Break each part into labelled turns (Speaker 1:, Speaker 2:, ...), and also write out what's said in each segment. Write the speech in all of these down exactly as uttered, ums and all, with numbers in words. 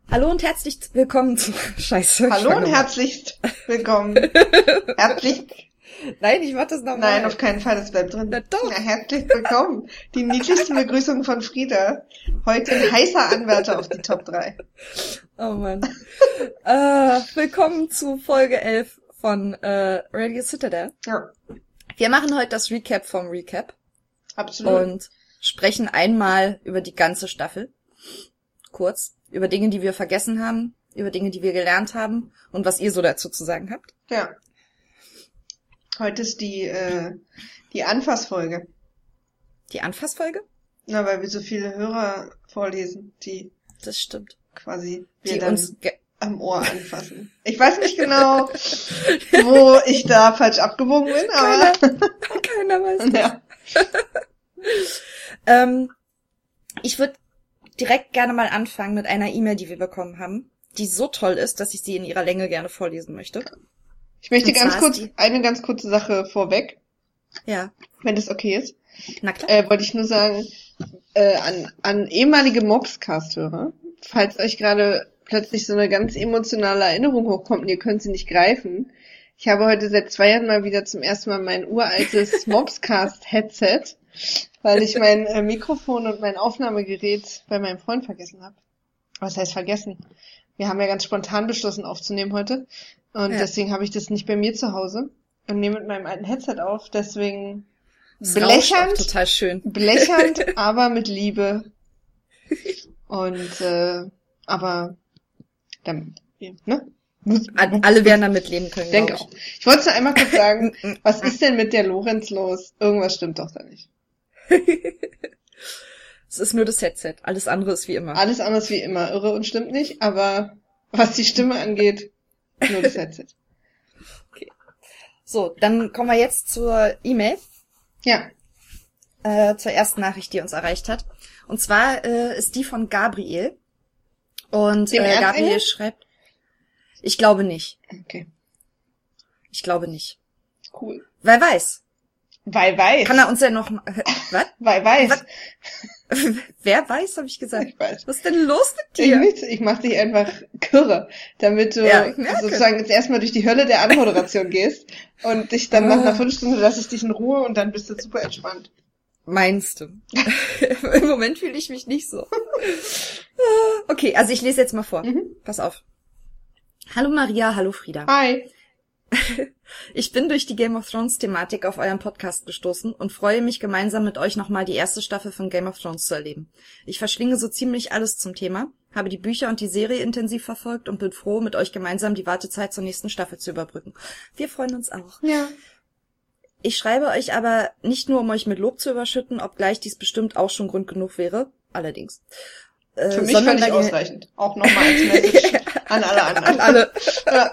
Speaker 1: Hallo und herzlich willkommen zu... Scheiße.
Speaker 2: Hallo und herzlich willkommen. Herzlich...
Speaker 1: Nein, ich mach das nochmal.
Speaker 2: Nein, auf keinen Fall, das bleibt drin.
Speaker 1: Na doch.
Speaker 2: Ja, herzlich willkommen. Die niedlichste Begrüßung von Frieda. Heute ein heißer Anwärter auf die Top drei.
Speaker 1: Oh Mann. äh, willkommen zu Folge elf von äh, Radio Citadel.
Speaker 2: Ja.
Speaker 1: Wir machen heute das Recap vom Recap.
Speaker 2: Absolut.
Speaker 1: Und sprechen einmal über die ganze Staffel. Kurz. Über Dinge, die wir vergessen haben, über Dinge, die wir gelernt haben und was ihr so dazu zu sagen habt.
Speaker 2: Ja. Heute ist die äh, die Anfassfolge.
Speaker 1: Die Anfassfolge?
Speaker 2: Na, weil wir so viele Hörer vorlesen, die
Speaker 1: Das stimmt.
Speaker 2: quasi wir
Speaker 1: Die
Speaker 2: dann
Speaker 1: uns ge-
Speaker 2: am Ohr anfassen. Ich weiß nicht genau, wo ich da falsch abgebogen bin, aber...
Speaker 1: Keiner, keiner weiß das.
Speaker 2: Ja.
Speaker 1: ähm, ich würde direkt gerne mal anfangen mit einer E-Mail, die wir bekommen haben, die so toll ist, dass ich sie in ihrer Länge gerne vorlesen möchte.
Speaker 2: Ich möchte
Speaker 1: Und
Speaker 2: ganz
Speaker 1: zwar
Speaker 2: kurz,
Speaker 1: ist die-
Speaker 2: eine ganz kurze Sache vorweg,
Speaker 1: Ja,
Speaker 2: wenn das okay ist.
Speaker 1: na klar.
Speaker 2: Äh, wollte ich nur sagen, äh, an, an ehemalige Mobscast-Hörer, falls euch gerade plötzlich so eine ganz emotionale Erinnerung hochkommt und ihr könnt sie nicht greifen. Ich habe heute seit zwei Jahren mal wieder zum ersten Mal mein uraltes Mobscast-Headset, weil ich mein äh, Mikrofon und mein Aufnahmegerät bei meinem Freund vergessen habe. Was heißt vergessen? Wir haben ja ganz spontan beschlossen aufzunehmen heute und
Speaker 1: Ja.
Speaker 2: deswegen habe ich das nicht bei mir zu Hause und nehme mit meinem alten Headset auf, deswegen
Speaker 1: Es rauscht auch
Speaker 2: blechern,
Speaker 1: total schön.
Speaker 2: Blechernd, aber mit Liebe. Und, äh, aber, damit, ne?
Speaker 1: An- Alle werden damit leben können,
Speaker 2: Ich denke
Speaker 1: glaub
Speaker 2: auch. Ich wollte nur einmal kurz sagen, was ist denn mit der Lorenz los? Irgendwas stimmt doch da nicht.
Speaker 1: Es ist nur das Headset. Alles andere ist wie immer.
Speaker 2: Alles anders wie immer. Irre und stimmt nicht, aber was die Stimme angeht, nur das Headset.
Speaker 1: So, dann kommen wir jetzt zur E-Mail,
Speaker 2: Ja.
Speaker 1: äh, zur ersten Nachricht, die uns erreicht hat. Und zwar äh, ist die von Gabriel. Und
Speaker 2: Dem
Speaker 1: äh,
Speaker 2: Erzengel?
Speaker 1: Gabriel schreibt, ich glaube nicht.
Speaker 2: Okay.
Speaker 1: Ich glaube nicht.
Speaker 2: Cool.
Speaker 1: Wer weiß.
Speaker 2: Weil weiß.
Speaker 1: Kann er uns ja noch... mal- Was?
Speaker 2: Weil weiß.
Speaker 1: Was? Wer weiß, habe ich gesagt.
Speaker 2: Ich weiß.
Speaker 1: Was ist denn los mit
Speaker 2: Ich,
Speaker 1: dir?
Speaker 2: nicht, ich mach dich einfach kirre, damit du
Speaker 1: Ja, ich merke.
Speaker 2: sozusagen jetzt erstmal durch die Hölle der Anmoderation gehst und dich dann nach
Speaker 1: Ah.
Speaker 2: einer Viertelstunde lasse ich dich in Ruhe und dann bist du super entspannt.
Speaker 1: Meinst du? Im Moment fühle ich mich nicht so. Okay, also ich lese jetzt mal vor.
Speaker 2: Mhm.
Speaker 1: Pass auf. Hallo Maria, hallo Frieda.
Speaker 2: Hi.
Speaker 1: Ich bin durch die Game of Thrones Thematik auf euren Podcast gestoßen und freue mich, gemeinsam mit euch nochmal die erste Staffel von Game of Thrones zu erleben. Ich verschlinge so ziemlich alles zum Thema, habe die Bücher und die Serie intensiv verfolgt und bin froh, mit euch gemeinsam die Wartezeit zur nächsten Staffel zu überbrücken. Wir freuen uns auch.
Speaker 2: Ja.
Speaker 1: Ich schreibe euch aber nicht nur, um euch mit Lob zu überschütten, obgleich dies bestimmt auch schon Grund genug wäre, allerdings. Äh,
Speaker 2: Für mich
Speaker 1: sondern
Speaker 2: völlig
Speaker 1: weil ihr-
Speaker 2: ausreichend. Auch nochmal als Message an alle anderen.
Speaker 1: An alle.
Speaker 2: Ja.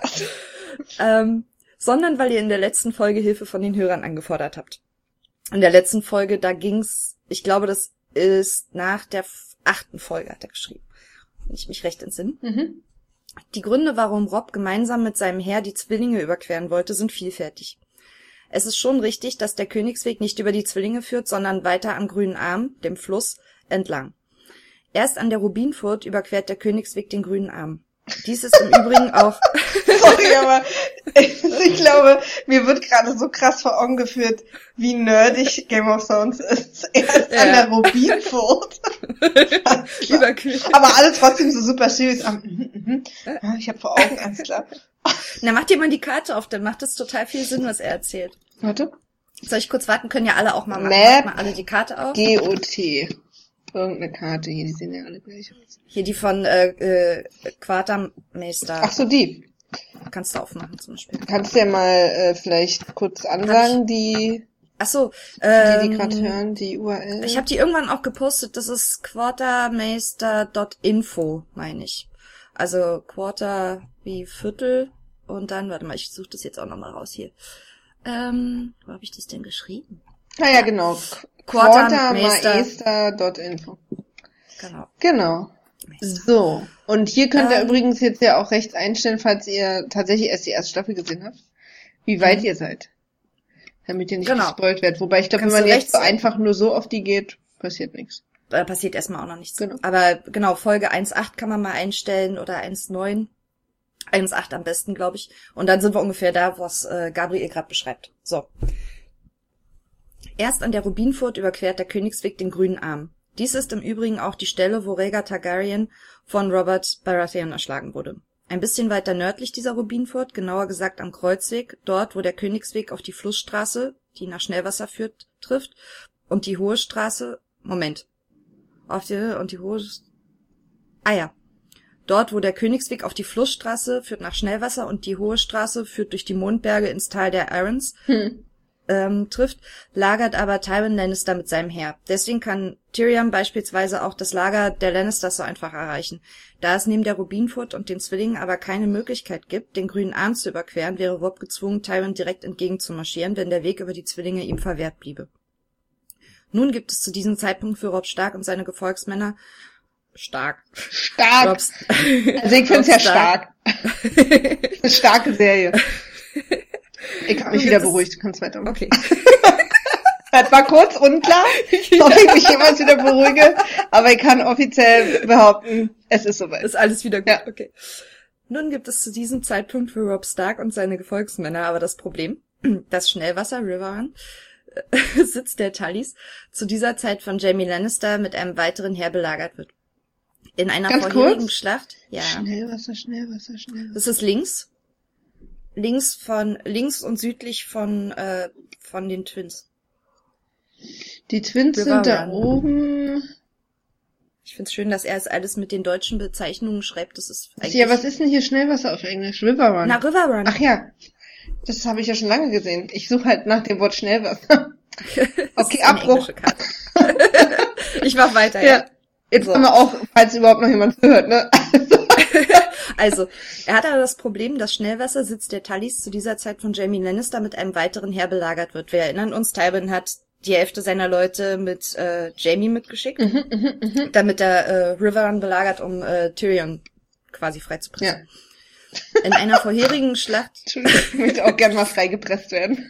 Speaker 1: ähm, sondern weil ihr in der letzten Folge Hilfe von den Hörern angefordert habt. In der letzten Folge, da ging's, ich glaube, das ist nach der f- achten Folge, hat er geschrieben, wenn ich mich recht entsinne.
Speaker 2: Mhm.
Speaker 1: Die Gründe, warum Robb gemeinsam mit seinem Heer die Zwillinge überqueren wollte, sind vielfältig. Es ist schon richtig, dass der Königsweg nicht über die Zwillinge führt, sondern weiter am Grünen Arm, dem Fluss, entlang. Erst an der Rubinfurt überquert der Königsweg den Grünen Arm. Dies ist im Übrigen auch...
Speaker 2: Sorry, aber ich glaube, mir wird gerade so krass vor Augen geführt, wie nerdig Game of Thrones ist. Erst
Speaker 1: Ja.
Speaker 2: an der Rubinfurt.
Speaker 1: Überquert.
Speaker 2: Aber alle trotzdem so super serious. Ah, mhm, mhm. Ja, ich habe vor Augen, alles klar.
Speaker 1: Na, mach dir mal die Karte auf, dann macht es total viel Sinn, was er erzählt.
Speaker 2: Warte.
Speaker 1: Soll ich kurz warten? Können ja alle auch mal machen.
Speaker 2: Map.
Speaker 1: Macht mal alle die Karte auf.
Speaker 2: G O T. Irgendeine Karte hier, die sehen ja alle gleich aus.
Speaker 1: Hier die von äh, äh, Quartermeister.
Speaker 2: Ach so, die.
Speaker 1: Kannst du aufmachen zum Beispiel.
Speaker 2: Kannst du ja mal äh, vielleicht kurz ansagen, die,
Speaker 1: Ach so,
Speaker 2: die,
Speaker 1: ähm,
Speaker 2: die gerade hören, die U R L.
Speaker 1: ich habe die irgendwann auch gepostet. Das ist quartermeister Punkt info, meine ich. Also Quarter wie Viertel und dann, warte mal, ich suche das jetzt auch nochmal raus hier. Ähm, wo habe ich das denn geschrieben?
Speaker 2: Ah ja, genau.
Speaker 1: Quartermeister.
Speaker 2: Quartermeister Punkt info.
Speaker 1: Genau.
Speaker 2: Genau. So. Und hier könnt ihr
Speaker 1: Ähm.
Speaker 2: übrigens jetzt ja auch rechts einstellen, falls ihr tatsächlich erst die erste Staffel gesehen habt, wie weit
Speaker 1: Mhm.
Speaker 2: ihr seid. Damit ihr nicht
Speaker 1: Genau.
Speaker 2: gespoilt werdet. Wobei ich glaube, wenn
Speaker 1: Kannst
Speaker 2: man
Speaker 1: du
Speaker 2: jetzt so
Speaker 1: rechts-
Speaker 2: einfach nur so auf die geht, passiert nichts.
Speaker 1: Da passiert erstmal auch noch nichts.
Speaker 2: Genau.
Speaker 1: Aber genau, Folge eins Punkt acht kann man mal einstellen oder eins Punkt neun. eins Punkt acht am besten, glaube ich. Und dann sind wir ungefähr da, was äh, Gabriel gerade beschreibt. So. Erst an der Rubinfurt überquert der Königsweg den Grünen Arm. Dies ist im Übrigen auch die Stelle, wo Rhaegar Targaryen von Robert Baratheon erschlagen wurde. Ein bisschen weiter nördlich dieser Rubinfurt, genauer gesagt am Kreuzweg, dort, wo der Königsweg auf die Flussstraße, die nach Schnellwasser führt, trifft, und die Hohe Straße, Moment, auf die, und die Hohe, ah ja, dort, wo der Königsweg auf die Flussstraße führt nach Schnellwasser und die Hohe Straße führt durch die Mondberge ins Tal der Arryns, hm. ähm, trifft, lagert aber Tywin Lannister mit seinem Heer. Deswegen kann Tyrion beispielsweise auch das Lager der Lannisters so einfach erreichen. Da es neben der Rubinfurt und den Zwillingen aber keine Möglichkeit gibt, den Grünen Arm zu überqueren, wäre Robb gezwungen, Tywin direkt entgegenzumarschieren, wenn der Weg über die Zwillinge ihm verwehrt bliebe. Nun gibt es zu diesem Zeitpunkt für Robb Stark und seine Gefolgsmänner Stark.
Speaker 2: Stark.
Speaker 1: Rob's,
Speaker 2: also ich finde es ja stark. Eine starke Serie. Ich habe mich wieder beruhigt, du kannst weitermachen.
Speaker 1: Okay.
Speaker 2: Das war kurz unklar, ob ich mich jemals wieder beruhige, aber ich kann offiziell behaupten, es ist soweit.
Speaker 1: Ist alles wieder gut,
Speaker 2: ja.
Speaker 1: Okay. Nun gibt es zu diesem Zeitpunkt für Robb Stark und seine Gefolgsmänner aber das Problem, das Schnellwasser Riverrun Sitz der Tullys, zu dieser Zeit von Jaime Lannister mit einem weiteren Heer belagert wird. In einer
Speaker 2: Ganz
Speaker 1: vorherigen
Speaker 2: kurz?
Speaker 1: Schlacht, ja.
Speaker 2: Schnellwasser, Schnellwasser, Schnellwasser.
Speaker 1: Das ist links. Links von, links und südlich von, äh, von den Twins.
Speaker 2: Die Twins
Speaker 1: River
Speaker 2: sind da
Speaker 1: Run.
Speaker 2: oben.
Speaker 1: Ich find's schön, dass er es alles mit den deutschen Bezeichnungen schreibt. Das ist eigentlich...
Speaker 2: Ja, was ist denn hier Schnellwasser auf Englisch? River Run.
Speaker 1: Na, River Run.
Speaker 2: Ach ja. Das habe ich ja schon lange gesehen. Ich suche halt nach dem Wort Schnellwasser. Okay, Abbruch.
Speaker 1: Ich mach weiter,
Speaker 2: ja.
Speaker 1: ja.
Speaker 2: Jetzt
Speaker 1: So.
Speaker 2: haben wir auch, falls überhaupt noch jemand hört, ne?
Speaker 1: Also, er hat aber das Problem, dass Schnellwasser Sitz der Tullys zu dieser Zeit von Jaime Lannister mit einem weiteren Heer belagert wird. Wir erinnern uns, Tywin hat die Hälfte seiner Leute mit äh, Jaime mitgeschickt,
Speaker 2: Mhm, mhm, mhm.
Speaker 1: damit er äh, Riverrun belagert, um äh, Tyrion quasi freizupressen. Ja. In einer vorherigen Schlacht...
Speaker 2: Entschuldigung, ich möchte auch gerne mal freigepresst werden.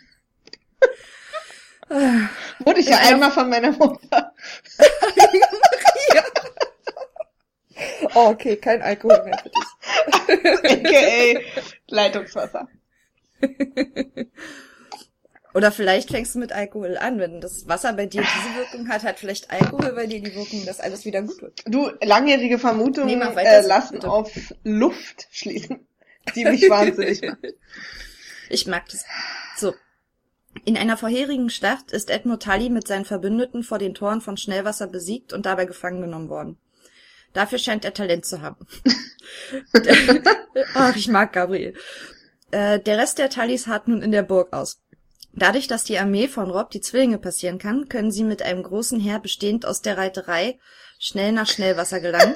Speaker 2: Wurde ich ja einmal von meiner Mutter.
Speaker 1: Ja. Oh, okay, kein Alkohol mehr für dich.
Speaker 2: A K A Leitungswasser.
Speaker 1: Oder vielleicht fängst du mit Alkohol an. Wenn das Wasser bei dir diese Wirkung hat, hat vielleicht Alkohol bei dir die Wirkung, dass alles wieder gut wird.
Speaker 2: Du, langjährige Vermutungen
Speaker 1: Nee, mach weiter,
Speaker 2: äh, lassen
Speaker 1: bitte.
Speaker 2: auf Luft schließen, die mich wahnsinnig macht.
Speaker 1: Ich mag das. So. In einer vorherigen Schlacht ist Edmund Tully mit seinen Verbündeten vor den Toren von Schnellwasser besiegt und dabei gefangen genommen worden. Dafür scheint er Talent zu haben. Ach, ich mag Gabriel. Äh, der Rest der Tullys harrt nun in der Burg aus. Dadurch, dass die Armee von Robb die Zwillinge passieren kann, können sie mit einem großen Heer bestehend aus der Reiterei schnell nach Schnellwasser gelangen.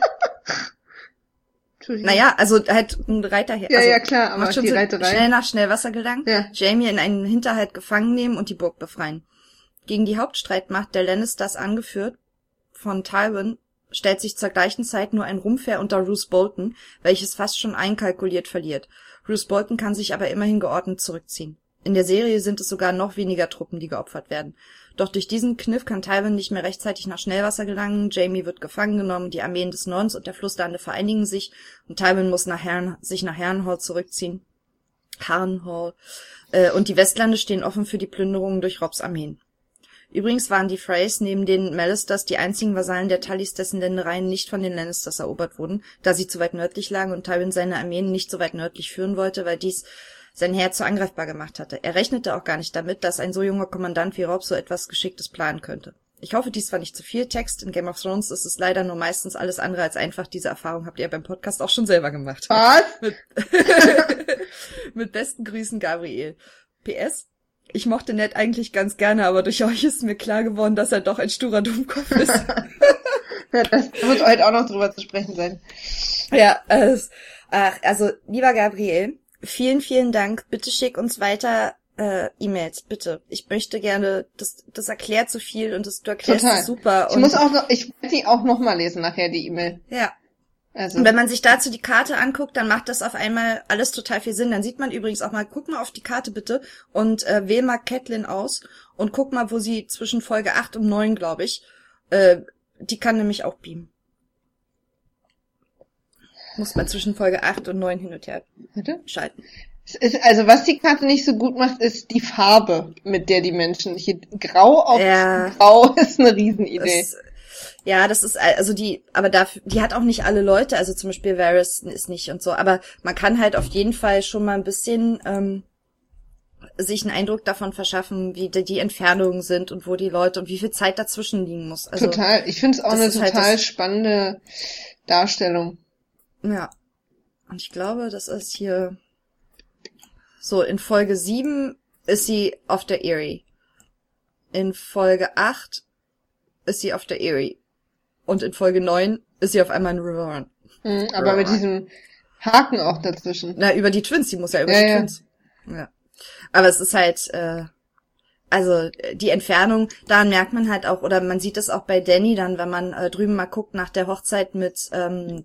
Speaker 1: Naja, also halt ein Reiterheer.
Speaker 2: Ja,
Speaker 1: also,
Speaker 2: ja, klar, aber
Speaker 1: macht schon
Speaker 2: die
Speaker 1: Sinn.
Speaker 2: Reiterei.
Speaker 1: Schnell nach Schnellwasser gelangen,
Speaker 2: Ja.
Speaker 1: Jaime in einen Hinterhalt gefangen nehmen und die Burg befreien. Gegen die Hauptstreitmacht der Lannisters, angeführt von Tywin, stellt sich zur gleichen Zeit nur ein Rumpfheer unter Roose Bolton, welches fast schon einkalkuliert verliert. Roose Bolton kann sich aber immerhin geordnet zurückziehen. In der Serie sind es sogar noch weniger Truppen, die geopfert werden. Doch durch diesen Kniff kann Tywin nicht mehr rechtzeitig nach Schnellwasser gelangen, Jaime wird gefangen genommen, die Armeen des Nordens und der Flusslande vereinigen sich und Tywin muss nach Harren, sich nach Harrenhal zurückziehen. Harrenhal. Äh, und die Westlande stehen offen für die Plünderungen durch Robbs Armeen. Übrigens waren die Freys neben den Mallisters die einzigen Vasallen der Tullys, dessen Ländereien nicht von den Lannisters erobert wurden, da sie zu weit nördlich lagen und Tywin seine Armeen nicht so weit nördlich führen wollte, weil dies sein Heer zu angreifbar gemacht hatte. Er rechnete auch gar nicht damit, dass ein so junger Kommandant wie Robb so etwas Geschicktes planen könnte. Ich hoffe, dies war nicht zu viel Text. In Game of Thrones ist es leider nur meistens alles andere als einfach. Diese Erfahrung habt ihr beim Podcast auch schon selber gemacht.
Speaker 2: Was?
Speaker 1: Mit, mit besten Grüßen, Gabriel. P S. Ich mochte Ned eigentlich ganz gerne, aber durch euch ist mir klar geworden, dass er doch ein sturer Dummkopf ist.
Speaker 2: Ja, das wird heute auch noch drüber zu sprechen sein.
Speaker 1: Ja, äh, ach, also, lieber Gabriel, vielen, vielen Dank. Bitte schick uns weiter äh, E-Mails, bitte. Ich möchte gerne, das das erklärt so viel und das, du erklärst
Speaker 2: Total.
Speaker 1: es super.
Speaker 2: Ich
Speaker 1: und,
Speaker 2: muss auch noch, ich werde die auch noch mal lesen nachher, die E-Mail.
Speaker 1: Ja.
Speaker 2: Also.
Speaker 1: Und wenn man sich dazu die Karte anguckt, dann macht das auf einmal alles total viel Sinn. Dann sieht man übrigens auch mal, guck mal auf die Karte bitte und äh, wähl mal Catelyn aus und guck mal, wo sie zwischen Folge acht und neun, glaube ich, äh, die kann nämlich auch beamen. Muss man zwischen Folge acht und neun hin und her
Speaker 2: Bitte?
Speaker 1: schalten.
Speaker 2: Es ist, also was die Karte nicht so gut macht, ist die Farbe, mit der die Menschen hier grau auf
Speaker 1: Ja.
Speaker 2: grau ist eine Riesenidee.
Speaker 1: Es, ja, das ist, also die, aber dafür, die hat auch nicht alle Leute, also zum Beispiel Varys ist nicht und so, aber man kann halt auf jeden Fall schon mal ein bisschen ähm, sich einen Eindruck davon verschaffen, wie die, die Entfernungen sind und wo die Leute und wie viel Zeit dazwischen liegen muss. Also,
Speaker 2: total. Ich finde es auch
Speaker 1: das
Speaker 2: eine
Speaker 1: ist halt
Speaker 2: total
Speaker 1: das-
Speaker 2: spannende Darstellung.
Speaker 1: Ja. Und ich glaube, das ist hier so, in Folge sieben ist sie auf der Erie. In Folge acht ist sie auf der Erie. Und in Folge neun ist sie auf einmal in Riverrun.
Speaker 2: Mhm, aber mit diesem Haken auch dazwischen.
Speaker 1: Na, über die Twins, die muss ja über
Speaker 2: Ja,
Speaker 1: die
Speaker 2: ja.
Speaker 1: Twins. Ja. Aber es ist halt, äh, also die Entfernung, daran merkt man halt auch, oder man sieht es auch bei Dany dann, wenn man äh, drüben mal guckt nach der Hochzeit mit, ähm,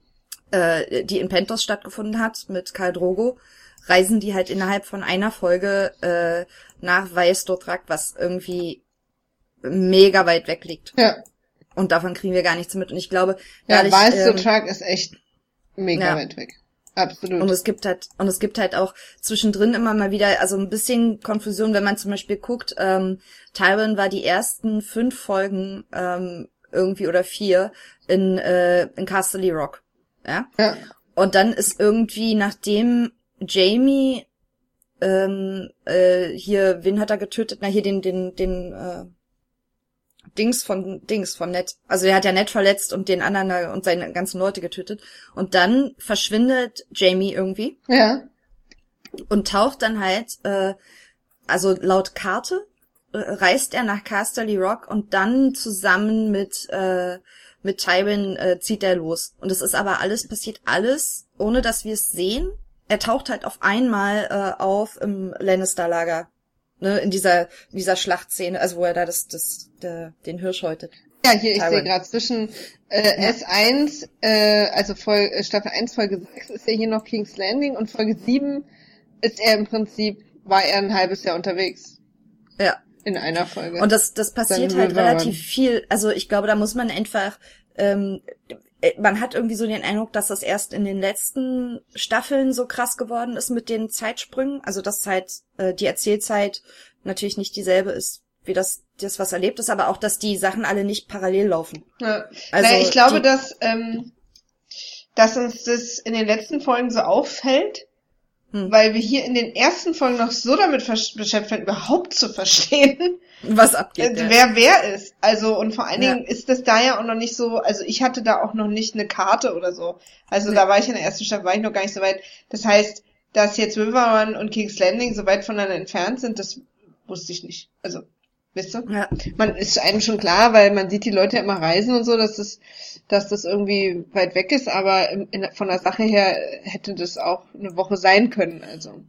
Speaker 1: äh, die in Pentos stattgefunden hat, mit Khal Drogo, reisen die halt innerhalb von einer Folge äh, nach Vaes Dothrak, was irgendwie mega weit weg liegt.
Speaker 2: Ja,
Speaker 1: Und davon kriegen wir gar nichts mit. Und ich glaube,
Speaker 2: ja,
Speaker 1: dadurch,
Speaker 2: Vaes
Speaker 1: ähm,
Speaker 2: Dothrak ist echt mega
Speaker 1: ja.
Speaker 2: weit weg. Absolut.
Speaker 1: Und es gibt halt, und es gibt halt auch zwischendrin immer mal wieder, also ein bisschen Konfusion, wenn man zum Beispiel guckt, ähm, Tywin war die ersten fünf Folgen, ähm, irgendwie oder vier in, äh, in Casterly Rock. Ja?
Speaker 2: Ja.
Speaker 1: Und dann ist irgendwie, nachdem Jaime, ähm, äh, hier, wen hat er getötet? Na, hier den, den, den, äh, Dings von, Dings von Ned. Also er hat ja Ned verletzt und den anderen da und seine ganzen Leute getötet. Und dann verschwindet Jaime irgendwie
Speaker 2: Ja.
Speaker 1: und taucht dann halt, äh, also laut Karte, äh, reist er nach Casterly Rock und dann zusammen mit, äh, mit Tywin äh, zieht er los. Und es ist aber alles, passiert alles, ohne dass wir es sehen. Er taucht halt auf einmal äh, auf im Lannister-Lager. Ne, in dieser, in dieser Schlachtszene, also wo er da das, das, der, den Hirsch häutet.
Speaker 2: Ja, hier, ich
Speaker 1: Tywin.
Speaker 2: sehe gerade zwischen äh,
Speaker 1: Ja.
Speaker 2: S eins, äh, also Vol äh, Staffel eins, Folge sechs ist ja hier noch King's Landing und Folge sieben ist er im Prinzip, war er ein halbes Jahr unterwegs
Speaker 1: Ja.
Speaker 2: in einer Folge.
Speaker 1: Und das, das passiert
Speaker 2: Dann
Speaker 1: halt
Speaker 2: Riverrun.
Speaker 1: relativ viel. Also ich glaube, da muss man einfach, ähm, man hat irgendwie so den Eindruck, dass das erst in den letzten Staffeln so krass geworden ist mit den Zeitsprüngen. Also dass halt äh, die Erzählzeit natürlich nicht dieselbe ist, wie das, das was erlebt ist, aber auch, dass die Sachen alle nicht parallel laufen.
Speaker 2: Ja.
Speaker 1: Also
Speaker 2: naja, ich glaube,
Speaker 1: die-
Speaker 2: dass, ähm, dass uns das in den letzten Folgen so auffällt,
Speaker 1: Hm.
Speaker 2: weil wir hier in den ersten Folgen noch so damit versch- beschäftigt sind, überhaupt zu verstehen,
Speaker 1: Was abgeht.
Speaker 2: äh,
Speaker 1: ja.
Speaker 2: wer wer ist. Also, und vor allen
Speaker 1: Ja.
Speaker 2: Dingen ist das da ja auch noch nicht so, also ich hatte da auch noch nicht eine Karte oder so. Also
Speaker 1: Nee.
Speaker 2: da war ich in der ersten Staffel, war ich noch gar nicht so weit. Das heißt, dass jetzt Riverrun und King's Landing so weit voneinander entfernt sind, das wusste ich nicht. Also, wisst ihr?
Speaker 1: Ja.
Speaker 2: Man ist einem schon klar, weil man sieht die Leute ja immer reisen und so, dass das, dass das irgendwie weit weg ist, aber in, in, von der Sache her hätte das auch eine Woche sein können, also.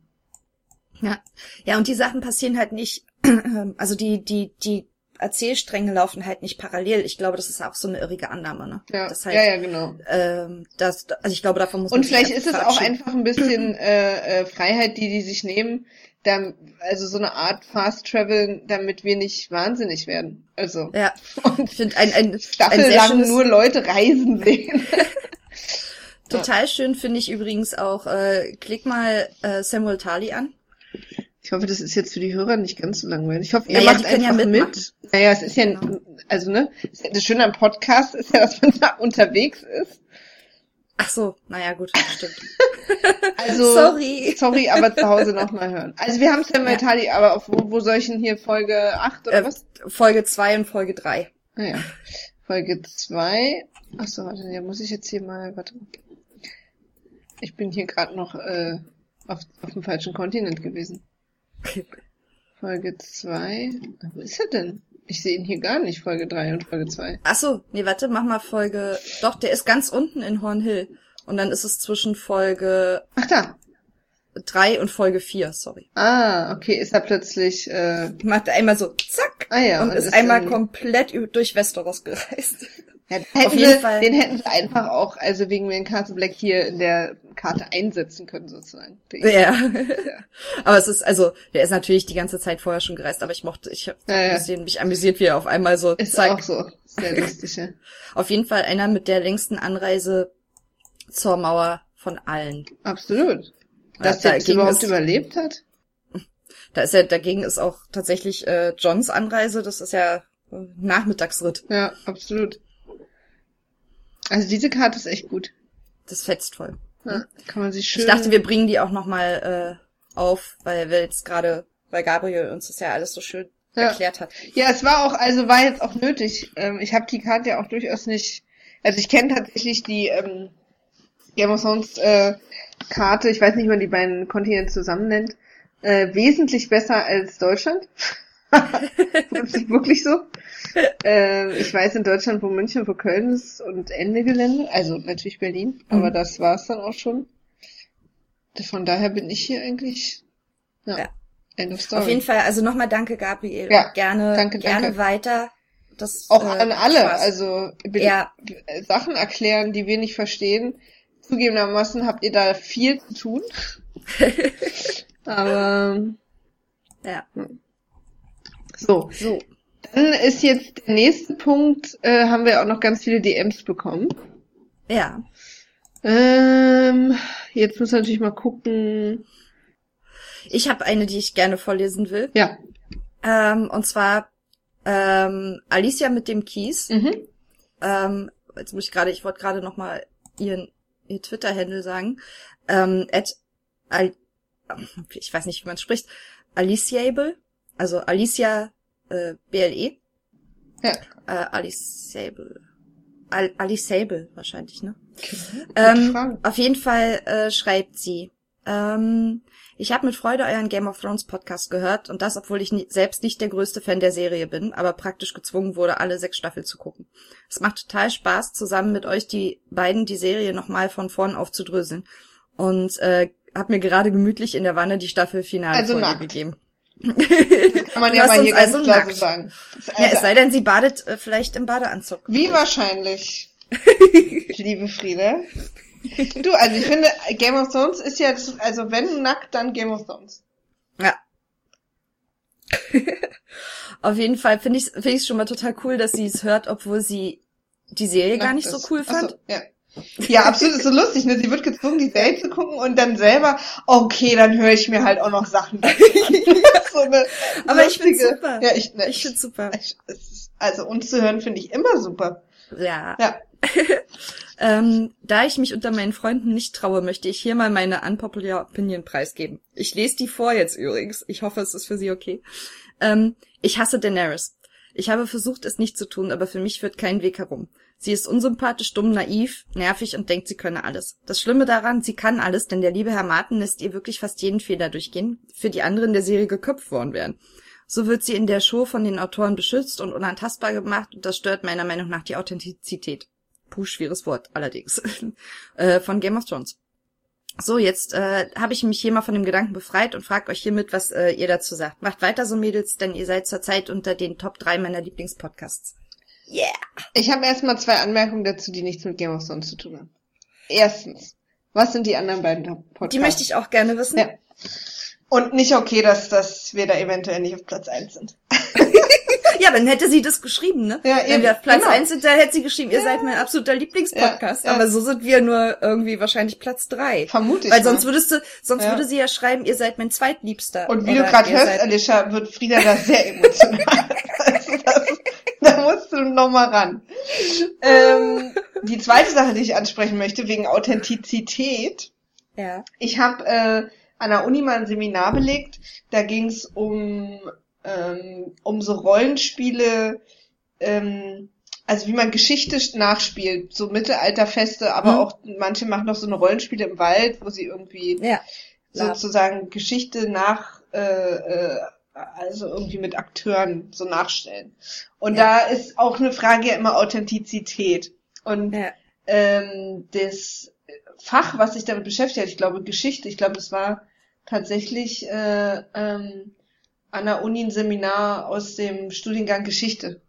Speaker 1: Ja, ja, und die Sachen passieren halt nicht, also die, die, die Erzählstränge laufen halt nicht parallel. Ich glaube, das ist auch so eine irrige Annahme, ne?
Speaker 2: Ja,
Speaker 1: das halt,
Speaker 2: ja, ja, genau.
Speaker 1: Ähm, das, also ich glaube, davon muss man
Speaker 2: Und
Speaker 1: sich
Speaker 2: vielleicht
Speaker 1: einfach
Speaker 2: ist es auch
Speaker 1: verabschieden.
Speaker 2: einfach ein bisschen äh, äh, Freiheit, die die sich nehmen, dann, also so eine Art Fast Travel, damit wir nicht wahnsinnig werden. Also
Speaker 1: Ja,
Speaker 2: und
Speaker 1: ich finde ein, ein, ein sehr
Speaker 2: staffellang
Speaker 1: schönes,
Speaker 2: nur Leute reisen sehen.
Speaker 1: total schön finde ich übrigens auch, äh, klick mal äh, Samuel Tarly an.
Speaker 2: Ich hoffe, das ist jetzt für die Hörer nicht ganz so langweilig. Ich hoffe, ihr
Speaker 1: Naja,
Speaker 2: macht
Speaker 1: die können ja
Speaker 2: einfach
Speaker 1: mitmachen.
Speaker 2: mit. Naja, es ist ja,
Speaker 1: Genau.
Speaker 2: also ne, das Schöne am Podcast ist ja, dass man da unterwegs ist.
Speaker 1: Ach so, naja, gut, stimmt.
Speaker 2: Also,
Speaker 1: Sorry.
Speaker 2: sorry, aber zu Hause nochmal hören. Also wir haben Samuel
Speaker 1: Ja.
Speaker 2: Tarly, aber auf, wo, wo soll ich denn hier Folge acht oder
Speaker 1: Äh,
Speaker 2: was?
Speaker 1: Folge zwei und Folge drei.
Speaker 2: Naja, Folge zwei. Achso, warte, ja, muss ich jetzt hier mal, warte. Ich bin hier gerade noch äh, auf, auf dem falschen Kontinent gewesen. Folge zwei. Wo ist er denn? Ich sehe ihn hier gar nicht, Folge drei und Folge zwei.
Speaker 1: Ach so, nee, warte, mach mal Folge, doch, der ist ganz unten in Hornhill. Und dann ist es zwischen Folge
Speaker 2: Ach da.
Speaker 1: drei und Folge vier, sorry.
Speaker 2: Ah, okay, ist er plötzlich, äh,
Speaker 1: Macht er einmal so, zack,
Speaker 2: ah ja.
Speaker 1: und ist einmal
Speaker 2: in-
Speaker 1: komplett ü- durch Westeros gereist.
Speaker 2: Ja, den hätten
Speaker 1: Auf jeden
Speaker 2: sie,
Speaker 1: Fall.
Speaker 2: Den hätten sie einfach auch, also wegen den Castle Black hier in der Karte einsetzen können, sozusagen.
Speaker 1: Ja. Aber es ist, also, der ist natürlich die ganze Zeit vorher schon gereist, aber ich mochte, ich hab
Speaker 2: Ja, ja.
Speaker 1: ein bisschen mich amüsiert, wie er auf einmal so,
Speaker 2: Ist
Speaker 1: zack,
Speaker 2: auch so. Sehr lustig, ja.
Speaker 1: Auf jeden Fall einer mit der längsten Anreise zur Mauer von allen.
Speaker 2: Absolut. Dass der das überhaupt überlebt hat?
Speaker 1: Da ist ja, dagegen ist auch tatsächlich äh, Johns Anreise, das ist ja äh, Nachmittagsritt.
Speaker 2: Ja, absolut. Also diese Karte ist echt gut.
Speaker 1: Das fetzt voll.
Speaker 2: Ja, kann man sich schön...
Speaker 1: Ich dachte, wir bringen die auch nochmal äh, auf, weil wir jetzt gerade, weil Gabriel uns das ja alles so schön ja. erklärt hat.
Speaker 2: Ja, es war auch, also war jetzt auch nötig. Ähm, ich habe die Karte ja auch durchaus nicht... Also ich kenne tatsächlich die ähm, Game of Thrones äh, Karte, ich weiß nicht, wie man die beiden Kontinente zusammen nennt, äh, wesentlich besser als Deutschland. Das ist wirklich so. Äh, ich weiß in Deutschland, wo München, wo Köln ist und Ende Gelände, also natürlich Berlin, aber mhm. das war's dann auch schon. Von daher bin ich hier eigentlich, ja, ja. End of Story.
Speaker 1: Auf jeden Fall, also nochmal danke, Gabriel.
Speaker 2: Ja,
Speaker 1: gerne,
Speaker 2: danke,
Speaker 1: gerne
Speaker 2: danke.
Speaker 1: weiter. Das,
Speaker 2: auch
Speaker 1: äh,
Speaker 2: an alle,
Speaker 1: Spaß.
Speaker 2: also bitte
Speaker 1: ja.
Speaker 2: Sachen erklären, die wir nicht verstehen. Zugegebenermaßen habt ihr da viel zu tun. Aber
Speaker 1: ja.
Speaker 2: So.
Speaker 1: so.
Speaker 2: Dann ist jetzt der nächste Punkt, äh, haben wir auch noch ganz viele D Ms bekommen.
Speaker 1: Ja.
Speaker 2: Ähm, jetzt muss natürlich mal gucken.
Speaker 1: Ich habe eine, die ich gerne vorlesen will.
Speaker 2: Ja.
Speaker 1: Ähm, und zwar ähm, Alicia mit dem Kies.
Speaker 2: Mhm.
Speaker 1: Ähm, jetzt muss ich gerade, ich wollte gerade noch mal ihren ihr Twitter-Handle sagen. Ähm, at Al- ich weiß nicht, wie man es spricht. Aliciable, also Alicia äh, B L E.
Speaker 2: Ja.
Speaker 1: Äh, Aliciable. Al- Aliciable wahrscheinlich, ne?
Speaker 2: Okay.
Speaker 1: Ähm, auf jeden Fall äh, schreibt sie, ähm, ich habe mit Freude euren Game of Thrones Podcast gehört und das, obwohl ich nie, selbst nicht der größte Fan der Serie bin, aber praktisch gezwungen wurde, alle sechs Staffeln zu gucken. Es macht total Spaß, zusammen mit euch die beiden die Serie nochmal von vorn aufzudröseln und äh, hab mir gerade gemütlich in der Wanne die Staffelfinale
Speaker 2: also
Speaker 1: Folge
Speaker 2: nackt.
Speaker 1: gegeben.
Speaker 2: Kann man ja mal hier ganz
Speaker 1: also
Speaker 2: klar
Speaker 1: nackt.
Speaker 2: so sagen.
Speaker 1: Ja, es sei denn, sie badet äh, vielleicht im Badeanzug.
Speaker 2: Wie wahrscheinlich, liebe Friede. Du, also ich finde, Game of Thrones ist ja, das, also wenn nackt, dann Game of Thrones.
Speaker 1: Ja. Auf jeden Fall finde ich finde ich schon mal total cool, dass sie es hört, obwohl sie die Serie
Speaker 2: nackt
Speaker 1: gar nicht
Speaker 2: ist.
Speaker 1: so cool fand.
Speaker 2: Ach so, ja. Ja, absolut, ist so lustig, ne? Sie wird gezwungen, die Serie zu gucken und dann selber, okay, dann höre ich mir halt auch noch Sachen dazu an. So eine
Speaker 1: Aber
Speaker 2: lustige,
Speaker 1: ich find's super.
Speaker 2: Ja, ich, ne,
Speaker 1: ich find's super.
Speaker 2: Ich, es ist, also uns zu hören finde ich immer super.
Speaker 1: Ja.
Speaker 2: Ja.
Speaker 1: ähm, da ich mich unter meinen Freunden nicht traue, möchte ich hier mal meine unpopular Opinion preisgeben. Ich lese die vor jetzt übrigens. Ich hoffe, es ist für Sie okay. Ähm, ich hasse Daenerys. Ich habe versucht, es nicht zu tun, aber für mich führt kein Weg herum. Sie ist unsympathisch, dumm, naiv, nervig und denkt, sie könne alles. Das Schlimme daran, sie kann alles, denn der liebe Herr Martin lässt ihr wirklich fast jeden Fehler durchgehen, für die anderen der Serie geköpft worden wären. So wird sie in der Show von den Autoren beschützt und unantastbar gemacht und das stört meiner Meinung nach die Authentizität. Puh, schweres Wort, allerdings. äh, von Game of Thrones. So, jetzt äh, habe ich mich hier mal von dem Gedanken befreit und frage euch hiermit, was äh, ihr dazu sagt. Macht weiter so, Mädels, denn ihr seid zurzeit unter den Top drei meiner Lieblingspodcasts. Yeah!
Speaker 2: Ich habe erstmal zwei Anmerkungen dazu, die nichts mit Game of Thrones zu tun haben. Erstens, was sind die anderen beiden Podcasts?
Speaker 1: Die möchte ich auch gerne wissen.
Speaker 2: Ja. Und nicht okay, dass, dass wir da eventuell nicht auf Platz eins sind.
Speaker 1: Ja, dann hätte sie das geschrieben, ne?
Speaker 2: Ja,
Speaker 1: Wenn
Speaker 2: eben,
Speaker 1: wir auf Platz
Speaker 2: genau.
Speaker 1: eins sind, dann hätte sie geschrieben, ihr
Speaker 2: Ja.
Speaker 1: seid mein absoluter Lieblingspodcast.
Speaker 2: Ja, ja.
Speaker 1: Aber so sind wir nur irgendwie wahrscheinlich Platz drei.
Speaker 2: Vermute ich
Speaker 1: Weil
Speaker 2: mal.
Speaker 1: sonst würdest du, sonst
Speaker 2: Ja.
Speaker 1: würde sie ja schreiben, ihr seid mein zweitliebster.
Speaker 2: Und wie
Speaker 1: Oder
Speaker 2: du gerade
Speaker 1: ihr
Speaker 2: hörst,
Speaker 1: seid-
Speaker 2: Alicia, wird Frieda da sehr emotional. Also das, da musst du noch mal ran. Ähm, die zweite Sache, die ich ansprechen möchte, wegen Authentizität.
Speaker 1: Ja.
Speaker 2: Ich habe äh, an der Uni mal ein Seminar belegt, da ging es um ähm, um so Rollenspiele, ähm, also wie man Geschichte nachspielt, so Mittelalterfeste, aber
Speaker 1: Mhm.
Speaker 2: auch manche machen noch so eine Rollenspiele im Wald, wo sie irgendwie
Speaker 1: Ja.
Speaker 2: sozusagen Geschichte nach, äh, äh, also irgendwie mit Akteuren so nachstellen. Und
Speaker 1: Ja.
Speaker 2: da ist auch eine Frage ja immer Authentizität. Und
Speaker 1: Ja.
Speaker 2: ähm, das Fach, was sich damit beschäftigt hat, ich glaube Geschichte, ich glaube, es war tatsächlich äh, ähm, an der Uni ein Seminar aus dem Studiengang Geschichte.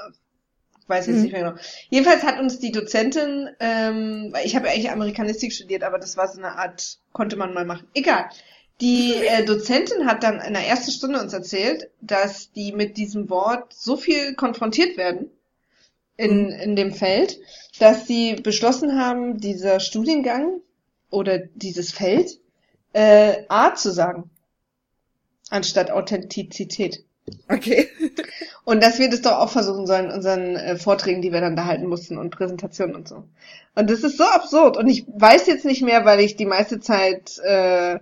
Speaker 2: Ich weiß jetzt
Speaker 1: Mhm.
Speaker 2: nicht mehr genau. Jedenfalls hat uns die Dozentin, ähm, weil ich habe ja eigentlich Amerikanistik studiert, aber das war so eine Art, konnte man mal machen. Egal. Die äh, Dozentin hat dann in der ersten Stunde uns erzählt, dass die mit diesem Wort so viel konfrontiert werden, in, in dem Feld, dass sie beschlossen haben, dieser Studiengang oder dieses Feld äh, A zu sagen, anstatt Authentizität.
Speaker 1: Okay.
Speaker 2: Und dass wir das doch auch versuchen sollen in unseren äh, Vorträgen, die wir dann da halten mussten und Präsentationen und so. Und das ist so absurd. Und ich weiß jetzt nicht mehr, weil ich die meiste Zeit äh,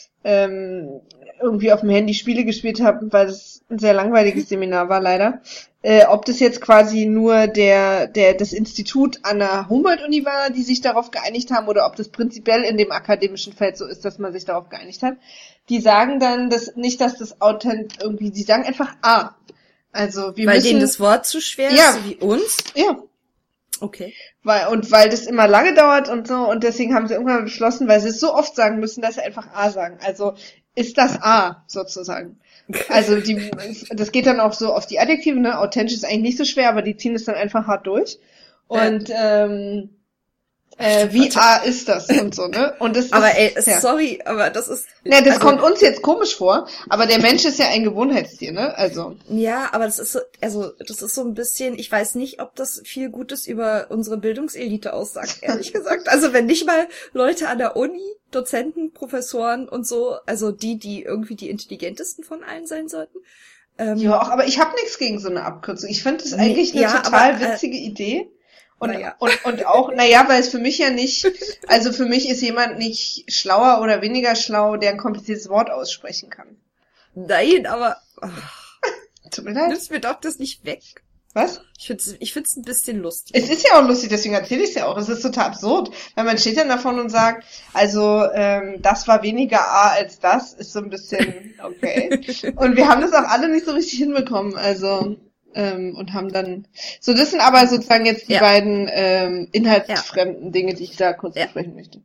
Speaker 2: ähm, irgendwie auf dem Handy Spiele gespielt habe, weil es ein sehr langweiliges Seminar war leider, äh, ob das jetzt quasi nur der der das Institut an der Humboldt-Uni war, die sich darauf geeinigt haben, oder ob das prinzipiell in dem akademischen Feld so ist, dass man sich darauf geeinigt hat. Die sagen dann, dass nicht, dass das authent irgendwie, die sagen einfach A. Also wir
Speaker 1: weil
Speaker 2: müssen,
Speaker 1: denen das Wort zu schwer
Speaker 2: ja,
Speaker 1: ist, so wie uns?
Speaker 2: Ja.
Speaker 1: Okay.
Speaker 2: Weil, und weil das immer lange dauert und so, und deswegen haben sie irgendwann beschlossen, weil sie es so oft sagen müssen, dass sie einfach A sagen. Also ist das A, sozusagen. Also die, das geht dann auch so auf die Adjektive, ne? Authentisch ist eigentlich nicht so schwer, aber die ziehen es dann einfach hart durch. Und ja. ähm, äh, wie A ist das und so, ne? Und das
Speaker 1: aber
Speaker 2: ist,
Speaker 1: ey,
Speaker 2: ja.
Speaker 1: sorry, aber das ist...
Speaker 2: Ja, das
Speaker 1: also,
Speaker 2: kommt uns jetzt komisch vor, aber der Mensch ist ja ein Gewohnheitstier, ne? Also.
Speaker 1: Ja, aber das ist so, also das ist so ein bisschen, ich weiß nicht, ob das viel Gutes über unsere Bildungselite aussagt, ehrlich gesagt. Also wenn nicht mal Leute an der Uni, Dozenten, Professoren und so, also die, die irgendwie die intelligentesten von allen sein sollten. Ähm,
Speaker 2: ja, auch, aber ich habe nichts gegen so eine Abkürzung. Ich finde das eigentlich eine
Speaker 1: ja,
Speaker 2: total
Speaker 1: aber, äh,
Speaker 2: witzige Idee. Und,
Speaker 1: ja.
Speaker 2: und, und auch, naja, weil es für mich ja nicht, also für mich ist jemand nicht schlauer oder weniger schlau, der ein kompliziertes Wort aussprechen kann.
Speaker 1: Nein, aber ach,
Speaker 2: tut mir leid.
Speaker 1: nimmst mir doch das nicht weg.
Speaker 2: Was?
Speaker 1: Ich find's, ich find's ein bisschen lustig.
Speaker 2: Es ist ja auch lustig, deswegen erzähle ich es ja auch. Es ist total absurd, weil man steht dann davon und sagt, also ähm, das war weniger A als das, ist so ein bisschen okay. Und wir haben das auch alle nicht so richtig hinbekommen, also ähm, und haben dann, so das sind aber sozusagen jetzt die
Speaker 1: ja.
Speaker 2: beiden ähm, inhaltsfremden ja. Dinge, die ich da kurz
Speaker 1: ja.
Speaker 2: besprechen möchte.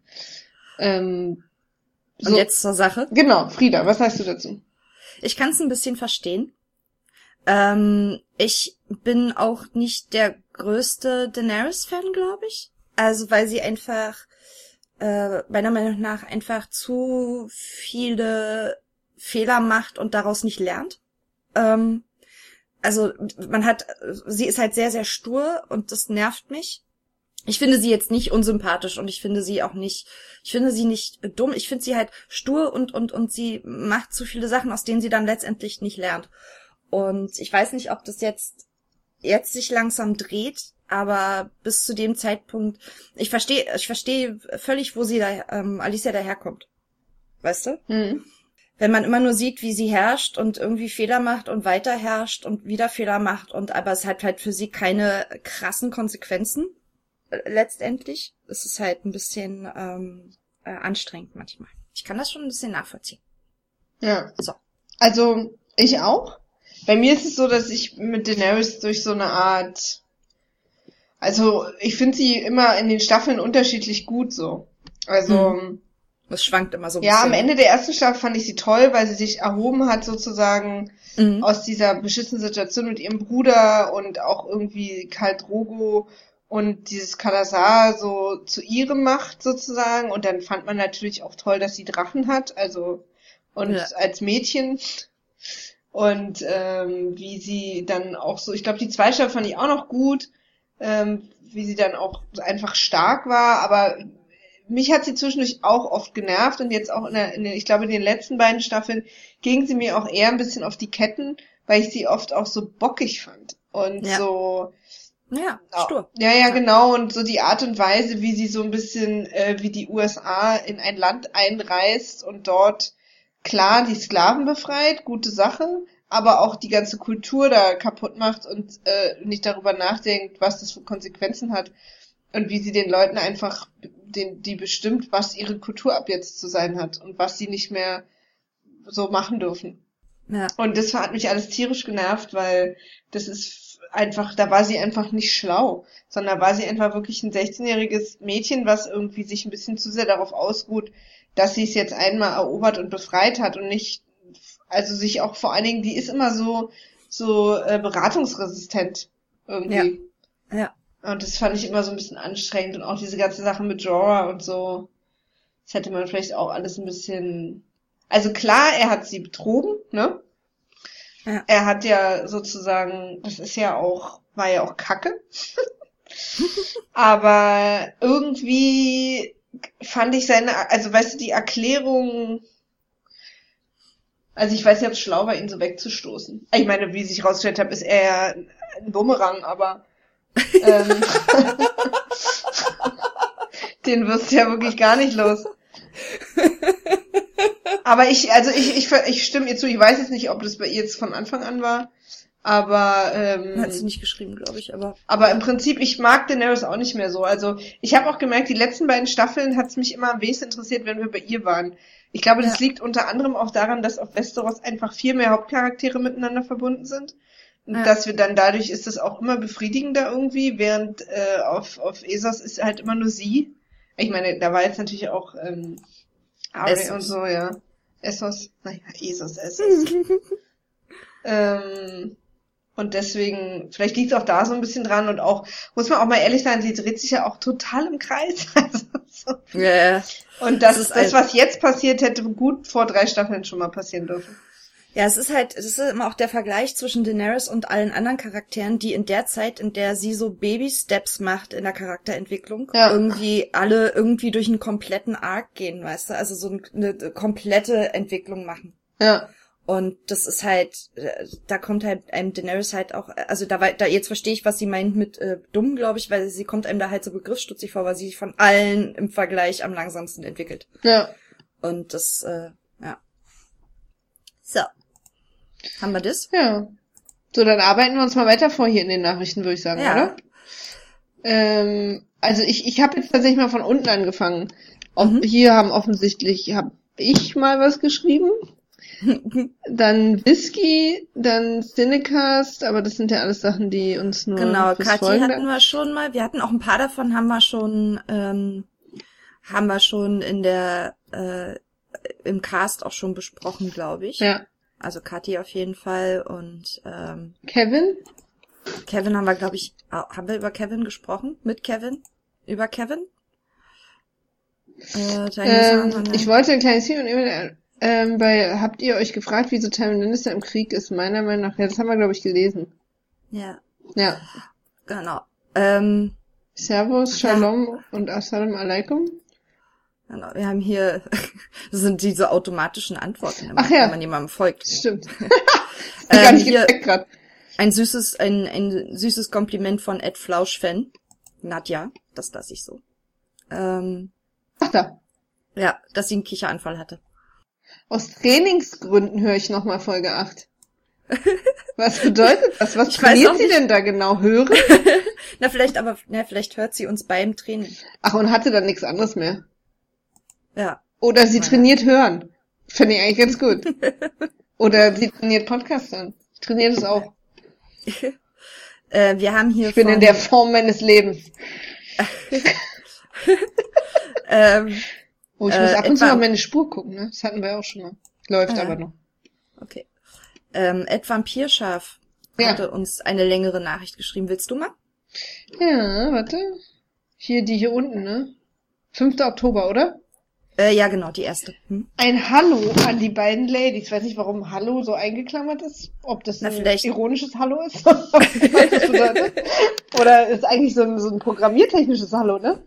Speaker 2: Ähm,
Speaker 1: so. Und jetzt zur Sache.
Speaker 2: Genau, Frieda, was sagst du dazu?
Speaker 1: Ich kann es ein bisschen verstehen. Ähm, ich bin auch nicht der größte Daenerys-Fan, glaube ich. Also, weil sie einfach, äh, meiner Meinung nach einfach zu viele Fehler macht und daraus nicht lernt. Ähm, also, man hat, sie ist halt sehr, sehr stur und das nervt mich. Ich finde sie jetzt nicht unsympathisch und ich finde sie auch nicht, ich finde sie nicht dumm. Ich finde sie halt stur und, und, und sie macht zu viele Sachen, aus denen sie dann letztendlich nicht lernt. Und ich weiß nicht, ob das jetzt, jetzt sich langsam dreht, aber bis zu dem Zeitpunkt, ich verstehe, ich verstehe völlig, wo sie da, ähm, Alicia daherkommt. Weißt du?
Speaker 2: Mhm.
Speaker 1: Wenn man immer nur sieht, wie sie herrscht und irgendwie Fehler macht und weiter herrscht und wieder Fehler macht und, aber es hat halt für sie keine krassen Konsequenzen, äh, letztendlich. Es ist halt ein bisschen, ähm, äh, anstrengend manchmal. Ich kann das schon ein bisschen nachvollziehen.
Speaker 2: Ja.
Speaker 1: So.
Speaker 2: Also, ich auch. Bei mir ist es so, dass ich mit Daenerys durch so eine Art, also ich finde sie immer in den Staffeln unterschiedlich gut so. Also
Speaker 1: hm. Das schwankt immer so ein
Speaker 2: ja,
Speaker 1: bisschen.
Speaker 2: am Ende der ersten Staffel fand ich sie toll, weil sie sich erhoben hat sozusagen
Speaker 1: mhm.
Speaker 2: aus dieser beschissenen Situation mit ihrem Bruder und auch irgendwie Khal Drogo und dieses Kalasar so zu ihrem macht sozusagen. Und dann fand man natürlich auch toll, dass sie Drachen hat, also und ja. als Mädchen. Und ähm, wie sie dann auch so, ich glaube, die zweite Staffel fand ich auch noch gut, ähm, wie sie dann auch einfach stark war, aber mich hat sie zwischendurch auch oft genervt und jetzt auch in der, in den, ich glaube, in den letzten beiden Staffeln ging sie mir auch eher ein bisschen auf die Ketten, weil ich sie oft auch so bockig fand und
Speaker 1: ja.
Speaker 2: so
Speaker 1: ja, stur.
Speaker 2: Ja, ja, genau, und so die Art und Weise, wie sie so ein bisschen äh, wie die U S A in ein Land einreist und dort klar die Sklaven befreit, gute Sache, aber auch die ganze Kultur da kaputt macht und äh, nicht darüber nachdenkt, was das für Konsequenzen hat und wie sie den Leuten einfach, den, die bestimmt, was ihre Kultur ab jetzt zu sein hat und was sie nicht mehr so machen dürfen.
Speaker 1: Ja.
Speaker 2: Und das hat mich alles tierisch genervt, weil das ist einfach, da war sie einfach nicht schlau, sondern da war sie einfach wirklich ein sechzehnjähriges Mädchen, was irgendwie sich ein bisschen zu sehr darauf ausruht, dass sie es jetzt einmal erobert und befreit hat und nicht, also sich auch vor allen Dingen, die ist immer so so äh, beratungsresistent irgendwie.
Speaker 1: Ja. ja.
Speaker 2: Und das fand ich immer so ein bisschen anstrengend und auch diese ganze Sache mit Jorah und so, das hätte man vielleicht auch alles ein bisschen, also klar, er hat sie betrogen, ne?
Speaker 1: Ja.
Speaker 2: Er hat ja sozusagen, das ist ja auch, war ja auch kacke. Aber irgendwie fand ich seine, also weißt du, die Erklärung, also ich weiß nicht, ob es schlau war, ihn so wegzustoßen. Ich meine, wie sich rausgestellt hat, ist er ja ein Bumerang, aber ähm, den wirst du ja wirklich gar nicht los. Aber ich, also ich, ich, ich stimme ihr zu, ich weiß jetzt nicht, ob das bei ihr jetzt von Anfang an war, aber ähm,
Speaker 1: hat sie nicht geschrieben, glaube ich, aber
Speaker 2: aber im Prinzip, ich mag Daenerys auch nicht mehr so. Also ich habe auch gemerkt, die letzten beiden Staffeln hat es mich immer am wenigsten interessiert, wenn wir bei ihr waren. Ich glaube, das ja. liegt unter anderem auch daran, dass auf Westeros einfach viel mehr Hauptcharaktere miteinander verbunden sind. Und ja. dass wir dann dadurch ist es auch immer befriedigender irgendwie, während äh, auf auf Essos ist halt immer nur sie. Ich meine, da war jetzt natürlich auch ähm, Arya und so, ja. Essos, naja, Essos, Essos. ähm, und deswegen, vielleicht liegt es auch da so ein bisschen dran und auch, muss man auch mal ehrlich sein, sie dreht sich ja auch total im Kreis. Also, so.
Speaker 1: Yeah.
Speaker 2: Und das,
Speaker 1: das, ist
Speaker 2: das was jetzt passiert, hätte gut vor drei Staffeln schon mal passieren dürfen.
Speaker 1: Ja, es ist halt, es ist immer auch der Vergleich zwischen Daenerys und allen anderen Charakteren, die in der Zeit, in der sie so Baby-Steps macht in der Charakterentwicklung, ja. irgendwie alle irgendwie durch einen kompletten Arc gehen, weißt du? Also so eine, eine komplette Entwicklung machen.
Speaker 2: Ja.
Speaker 1: Und das ist halt, da kommt halt einem Daenerys halt auch, also da, da jetzt verstehe ich, was sie meint mit äh, dumm, glaube ich, weil sie kommt einem da halt so begriffsstutzig vor, weil sie sich von allen im Vergleich am langsamsten entwickelt.
Speaker 2: Ja.
Speaker 1: Und das, äh, ja. So. Haben wir das?
Speaker 2: Ja. So, dann arbeiten wir uns mal weiter vor hier in den Nachrichten, würde ich sagen,
Speaker 1: ja.
Speaker 2: oder? Ähm, also ich ich habe jetzt tatsächlich mal von unten angefangen. Ob, mhm. Hier haben offensichtlich, habe ich mal was geschrieben. Dann Whisky, dann Cinecast, aber das sind ja alles Sachen, die uns nur
Speaker 1: genau,
Speaker 2: fürs
Speaker 1: Kathi
Speaker 2: Folgende...
Speaker 1: hatten wir schon mal, wir hatten auch ein paar davon, haben wir schon, ähm, haben wir schon in der, äh, im Cast auch schon besprochen, glaube ich.
Speaker 2: Ja.
Speaker 1: Also Kathi auf jeden Fall und, ähm,
Speaker 2: Kevin?
Speaker 1: Kevin haben wir, glaube ich, haben wir über Kevin gesprochen? Mit Kevin? Über Kevin?
Speaker 2: Äh, ähm, ich wollte ein kleines Video und Ähm, bei, habt ihr euch gefragt, wieso Tywin Lannister im Krieg ist? Meiner Meinung nach, ja, das haben wir, glaube ich, gelesen.
Speaker 1: Ja.
Speaker 2: Ja.
Speaker 1: Genau. Ähm,
Speaker 2: Servus, Shalom ja. und Assalamu alaikum.
Speaker 1: Genau, wir haben hier, das sind diese automatischen Antworten,
Speaker 2: Ach ja.
Speaker 1: wenn man jemandem folgt.
Speaker 2: Stimmt.
Speaker 1: ähm, gar nicht hier grad. Ein süßes, ein, ein süßes Kompliment von Ed Flausch-Fan. Nadja, das lasse ich so. Ähm,
Speaker 2: Ach da.
Speaker 1: Ja, dass sie einen Kicheranfall hatte.
Speaker 2: Aus Trainingsgründen höre ich nochmal Folge acht. Was bedeutet das? Was
Speaker 1: ich
Speaker 2: trainiert sie denn da genau? Hören?
Speaker 1: Na, vielleicht aber, na, vielleicht hört sie uns beim Training.
Speaker 2: Ach, und hatte dann nichts anderes mehr.
Speaker 1: Ja.
Speaker 2: Oder sie trainiert Hören. Finde ich eigentlich ganz gut. Oder sie trainiert Podcast dann. Ich trainiere das auch.
Speaker 1: äh, wir haben hier
Speaker 2: Ich bin in der Form meines Lebens.
Speaker 1: ähm,
Speaker 2: Oh, ich muss äh, ab und zu mal meine Spur gucken, ne? Das hatten wir auch schon mal. Läuft äh, aber noch.
Speaker 1: Okay. Ähm, Ed Vampirschaf ja. hatte uns eine längere Nachricht geschrieben. Willst du mal?
Speaker 2: Ja, warte. Hier, die hier unten, ne? fünfter Oktober, oder?
Speaker 1: Äh, ja, genau, die erste. Hm?
Speaker 2: Ein Hallo an die beiden Ladies. Ich weiß nicht, warum Hallo so eingeklammert ist. Ob das
Speaker 1: Na,
Speaker 2: ein
Speaker 1: vielleicht.
Speaker 2: ironisches Hallo ist. Was das bedeutet. Oder ist eigentlich so ein, so ein programmiertechnisches Hallo, ne?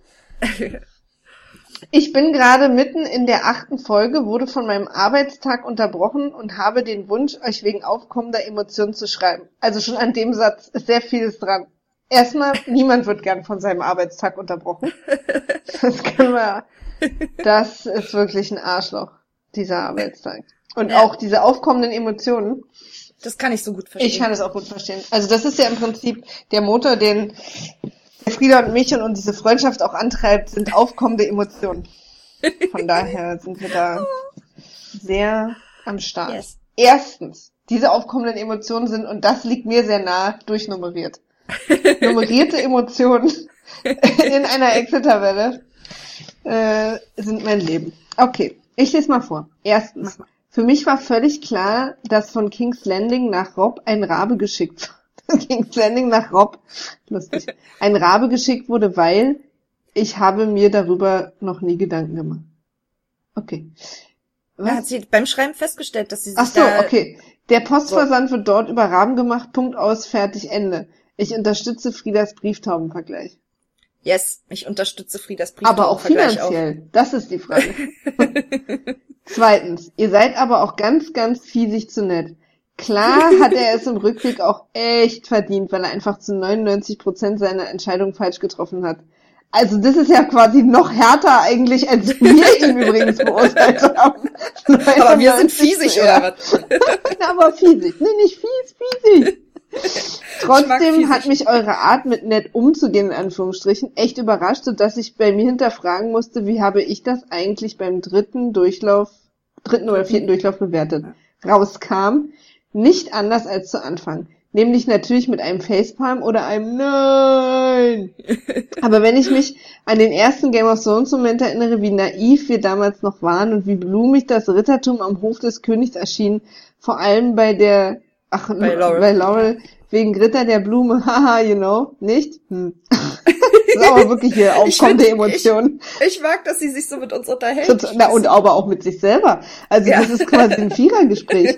Speaker 2: Ich bin gerade mitten in der achten Folge, wurde von meinem Arbeitstag unterbrochen und habe den Wunsch, euch wegen aufkommender Emotionen zu schreiben. Also schon an dem Satz ist sehr vieles dran. Erstmal, niemand wird gern von seinem Arbeitstag unterbrochen. Das können wir, das ist wirklich ein Arschloch, dieser Arbeitstag. Und ja. auch diese aufkommenden Emotionen.
Speaker 1: Das kann ich so gut verstehen.
Speaker 2: Ich kann es auch gut verstehen. Also das ist ja im Prinzip der Motor, den Frieda und mich und diese Freundschaft auch antreibt, sind aufkommende Emotionen. Von daher sind wir da sehr am Start. Yes. Erstens, diese aufkommenden Emotionen sind, und das liegt mir sehr nah, durchnummeriert. Nummerierte Emotionen in einer Excel-Tabelle äh, sind mein Leben. Okay, ich lese mal vor. Erstens, mal. Für mich war völlig klar, dass von King's Landing nach Robb ein Rabe geschickt wurde. King's Landing nach Robb, lustig, ein Rabe geschickt wurde, weil ich habe mir darüber noch nie Gedanken gemacht. Okay.
Speaker 1: Was? Ja, hat sie beim Schreiben festgestellt, dass sie sich
Speaker 2: Ach so,
Speaker 1: da...
Speaker 2: okay. Der Postversand so. wird dort über Raben gemacht, Punkt aus, fertig, Ende. Ich unterstütze Friedas Brieftaubenvergleich.
Speaker 1: Yes, ich unterstütze Friedas
Speaker 2: Aber auch
Speaker 1: Brieftaubenvergleich
Speaker 2: finanziell. Das ist die Frage. Zweitens, ihr seid aber auch ganz, ganz fiesig zu nett. Klar hat er es im Rückblick auch echt verdient, weil er einfach zu neunundneunzig Prozent seiner Entscheidung falsch getroffen hat. Also das ist ja quasi noch härter eigentlich, als wir ihn übrigens beurteilt haben.
Speaker 1: Aber wir sind fiesig, oder was?
Speaker 2: Aber fiesig. Nee, nicht fies, fiesig. Trotzdem hat mich eure Art, mit nett umzugehen, in Anführungsstrichen, echt überrascht, sodass ich bei mir hinterfragen musste, wie habe ich das eigentlich beim dritten Durchlauf, dritten oder vierten Durchlauf bewertet. Rauskam, nicht anders als zu Anfang. Nämlich natürlich mit einem Facepalm oder einem Nein. Aber wenn ich mich an den ersten Game of Thrones Moment erinnere, wie naiv wir damals noch waren und wie blumig das Rittertum am Hof des Königs erschien, vor allem bei der, ach,
Speaker 1: bei Laurel,
Speaker 2: bei Laurel wegen Ritter der Blume, haha, you know, nicht? Hm. Das ist aber wirklich hier aufkommende Emotionen.
Speaker 1: Ich, ich mag, dass sie sich so mit uns unterhält.
Speaker 2: Und, na, und aber auch mit sich selber. Also ja. Das ist quasi ein Vierergespräch.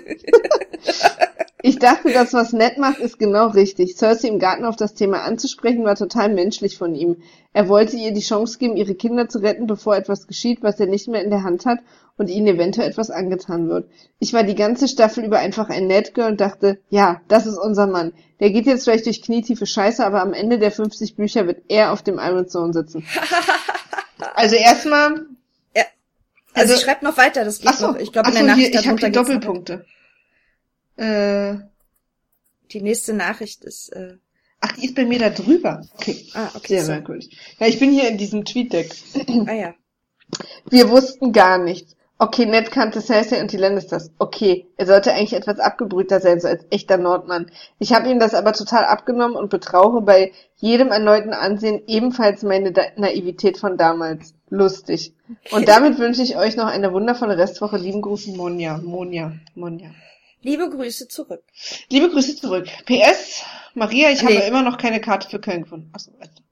Speaker 2: Ich dachte, das, was Ned macht, ist genau richtig. Cersei im Garten auf das Thema anzusprechen, war total menschlich von ihm. Er wollte ihr die Chance geben, ihre Kinder zu retten, bevor etwas geschieht, was er nicht mehr in der Hand hat und ihnen eventuell etwas angetan wird. Ich war die ganze Staffel über einfach ein Ned-Girl und dachte, ja, das ist unser Mann. Der geht jetzt vielleicht durch knietiefe Scheiße, aber am Ende der fünfzig Bücher wird er auf dem Iron Throne sitzen. Also erstmal...
Speaker 1: Ja. Also, also schreibt noch weiter, das geht
Speaker 2: so,
Speaker 1: noch. Ich glaube, in
Speaker 2: so,
Speaker 1: der Nachricht
Speaker 2: hier, ich habe die Doppelpunkte. Äh,
Speaker 1: die nächste Nachricht ist... Äh,
Speaker 2: Ach, die ist bei mir da drüber. Okay.
Speaker 1: Ah, okay.
Speaker 2: Sehr so. merkwürdig. Ja, ich bin hier in diesem Tweet-Deck.
Speaker 1: Ah ja.
Speaker 2: Wir wussten gar nichts. Okay, Ned kannte Cersei und die Lannisters. Okay, er sollte eigentlich etwas abgebrühter sein, so als echter Nordmann. Ich habe ihm das aber total abgenommen und betrauere bei jedem erneuten Ansehen ebenfalls meine da- Naivität von damals. Lustig. Und damit wünsche ich euch noch eine wundervolle Restwoche. Lieben Gruß, Monja. Monja. Monja.
Speaker 1: Liebe Grüße zurück.
Speaker 2: Liebe Grüße zurück. P S, Maria, ich
Speaker 1: nee.
Speaker 2: habe immer noch keine Karte für Köln gefunden. Achso,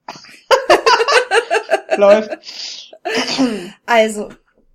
Speaker 2: läuft.
Speaker 1: Also.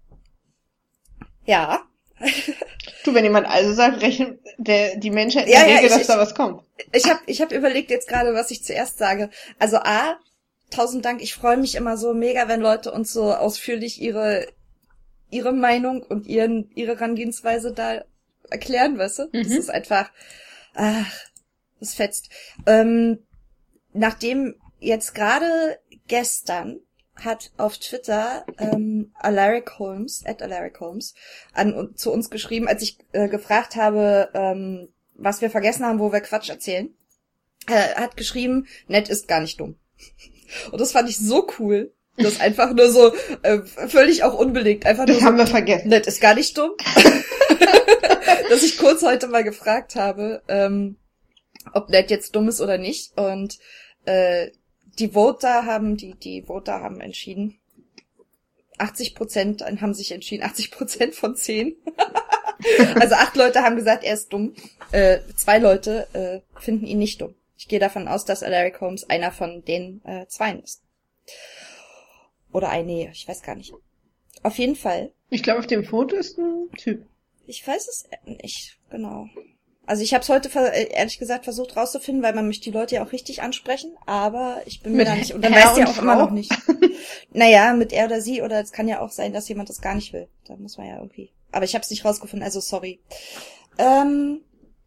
Speaker 1: Ja.
Speaker 2: Du, wenn jemand also sagt, rechnet der, die Menschheit in
Speaker 1: ja,
Speaker 2: der
Speaker 1: ja,
Speaker 2: Regel,
Speaker 1: ich,
Speaker 2: dass
Speaker 1: ich,
Speaker 2: da was kommt.
Speaker 1: Ich habe ich hab überlegt jetzt gerade, was ich zuerst sage. Also A, tausend Dank, ich freue mich immer so mega, wenn Leute uns so ausführlich ihre ihre Meinung und ihren ihre Herangehensweise da erklären, weißt du? Mhm. Das ist einfach, ach, das fetzt. Ähm, nachdem jetzt gerade gestern hat auf Twitter ähm, Alaric Holmes, at Alaric Holmes, an, zu uns geschrieben, als ich äh, gefragt habe, ähm, was wir vergessen haben, wo wir Quatsch erzählen, äh, hat geschrieben, Ned ist gar nicht dumm. Und das fand ich so cool. Das ist einfach nur so, äh, völlig auch unbelegt. Einfach
Speaker 2: das
Speaker 1: nur
Speaker 2: haben
Speaker 1: so,
Speaker 2: wir vergessen.
Speaker 1: Ned ist gar nicht dumm. Dass ich kurz heute mal gefragt habe, ähm, ob Ned jetzt dumm ist oder nicht. Und äh, die Voter haben, die die Voter haben entschieden. achtzig Prozent haben sich entschieden, achtzig Prozent von zehn. Also acht Leute haben gesagt, er ist dumm. Äh, zwei Leute äh, finden ihn nicht dumm. Ich gehe davon aus, dass Alaric Holmes einer von den äh, Zweien ist. Oder ein, nee, ich weiß gar nicht. Auf jeden Fall.
Speaker 2: Ich glaube, auf dem Foto ist ein Typ.
Speaker 1: Ich weiß es nicht, genau. Also ich habe es heute ehrlich gesagt versucht rauszufinden, weil man möchte die Leute ja auch richtig ansprechen, aber ich bin mir
Speaker 2: mit
Speaker 1: da nicht... Und dann
Speaker 2: Herr
Speaker 1: weiß ja
Speaker 2: und
Speaker 1: auch
Speaker 2: Frau?
Speaker 1: immer noch nicht. Naja, mit er oder sie, oder es kann ja auch sein, dass jemand das gar nicht will. Da muss man ja irgendwie... Aber ich habe es nicht rausgefunden, also sorry. Ähm,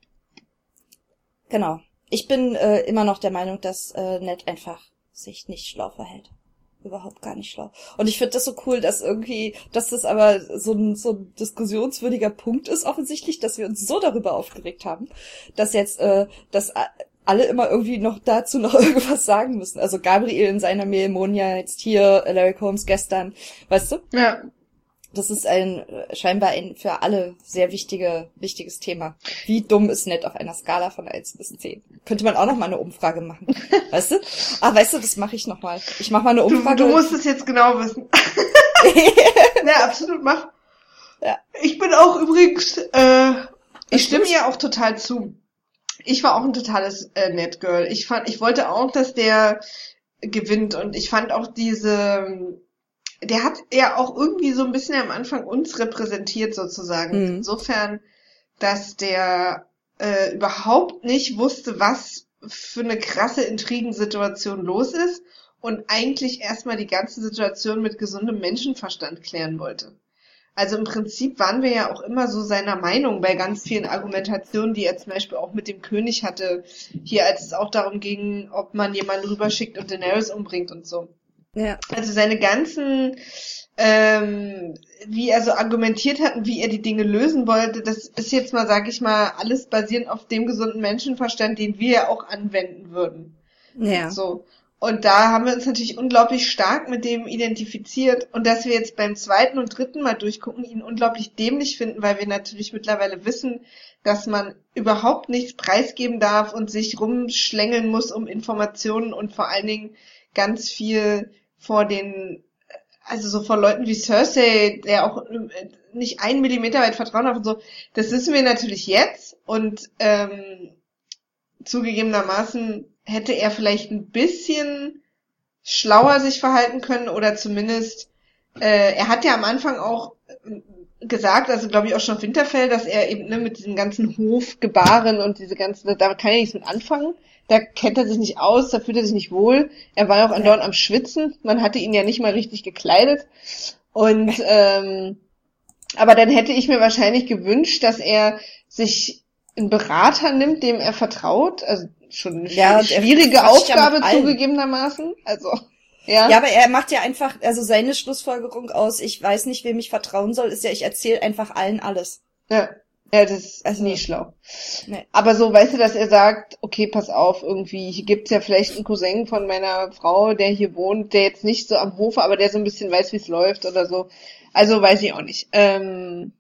Speaker 1: genau. Ich bin äh, immer noch der Meinung, dass äh, Ned einfach sich nicht schlau verhält. Überhaupt gar nicht schlau. Und ich finde das so cool, dass irgendwie, dass das aber so ein, so ein diskussionswürdiger Punkt ist offensichtlich, dass wir uns so darüber aufgeregt haben, dass jetzt, äh, dass alle immer irgendwie noch dazu noch irgendwas sagen müssen. Also Gabriel in seiner Mail, Monja jetzt hier, Alaric Holmes gestern, weißt du?
Speaker 2: Ja.
Speaker 1: Das ist ein, scheinbar ein für alle sehr wichtige, wichtiges Thema. Wie dumm ist Ned auf einer Skala von eins bis zehn? Könnte man auch noch mal eine Umfrage machen. Weißt du? Ah, weißt du, das mache ich noch mal. Ich mache mal eine Umfrage.
Speaker 2: Du, du musst es jetzt genau wissen. Ja, absolut, mach.
Speaker 1: Ja.
Speaker 2: Ich bin auch übrigens, äh, ich stimme ihr auch total zu. Ich war auch ein totales äh, Ned-Girl. Ich fand, ich wollte auch, dass der gewinnt und ich fand auch diese... Der hat ja auch irgendwie so ein bisschen am Anfang uns repräsentiert sozusagen. Mhm. Insofern, dass der äh, überhaupt nicht wusste, was für eine krasse Intrigensituation los ist und eigentlich erstmal die ganze Situation mit gesundem Menschenverstand klären wollte. Also im Prinzip waren wir ja auch immer so seiner Meinung bei ganz vielen Argumentationen, die er zum Beispiel auch mit dem König hatte, hier als es auch darum ging, ob man jemanden rüberschickt und Daenerys umbringt und so.
Speaker 1: Ja.
Speaker 2: Also seine ganzen, ähm, wie er so argumentiert hat und wie er die Dinge lösen wollte, das ist jetzt mal, sag ich mal, alles basierend auf dem gesunden Menschenverstand, den wir ja auch anwenden würden.
Speaker 1: Ja.
Speaker 2: So. Und da haben wir uns natürlich unglaublich stark mit dem identifiziert. Und dass wir jetzt beim zweiten und dritten Mal durchgucken, ihn unglaublich dämlich finden, weil wir natürlich mittlerweile wissen, dass man überhaupt nichts preisgeben darf und sich rumschlängeln muss um Informationen und vor allen Dingen ganz viel vor den, also so vor Leuten wie Cersei, der auch nicht einen Millimeter weit Vertrauen hat und so. Das wissen wir natürlich jetzt. Und ähm, zugegebenermaßen hätte er vielleicht ein bisschen schlauer sich verhalten können oder zumindest, äh, er hat ja am Anfang auch gesagt, also glaube ich auch schon auf Winterfell, dass er eben ne, mit diesem ganzen Hofgebaren und diese ganzen, da kann er nichts mit anfangen, da kennt er sich nicht aus, da fühlt er sich nicht wohl, er war ja auch andauernd am Schwitzen, man hatte ihn ja nicht mal richtig gekleidet und ähm, aber dann hätte ich mir wahrscheinlich gewünscht, dass er sich einen Berater nimmt, dem er vertraut, also schon eine
Speaker 1: Ja,
Speaker 2: schwierige Aufgabe ja zugegebenermaßen, also ja.
Speaker 1: Ja, aber er macht ja einfach, also seine Schlussfolgerung aus, ich weiß nicht, wem ich vertrauen soll, ist ja, ich erzähle einfach allen alles.
Speaker 2: Ja, ja, das ist
Speaker 1: also
Speaker 2: nie schlau.
Speaker 1: Nee.
Speaker 2: Aber so, weißt du, dass er sagt, okay, pass auf, irgendwie, hier gibt's ja vielleicht einen Cousin von meiner Frau, der hier wohnt, der jetzt nicht so am Hofe, aber der so ein bisschen weiß, wie es läuft oder so. Also weiß ich auch nicht. Ähm,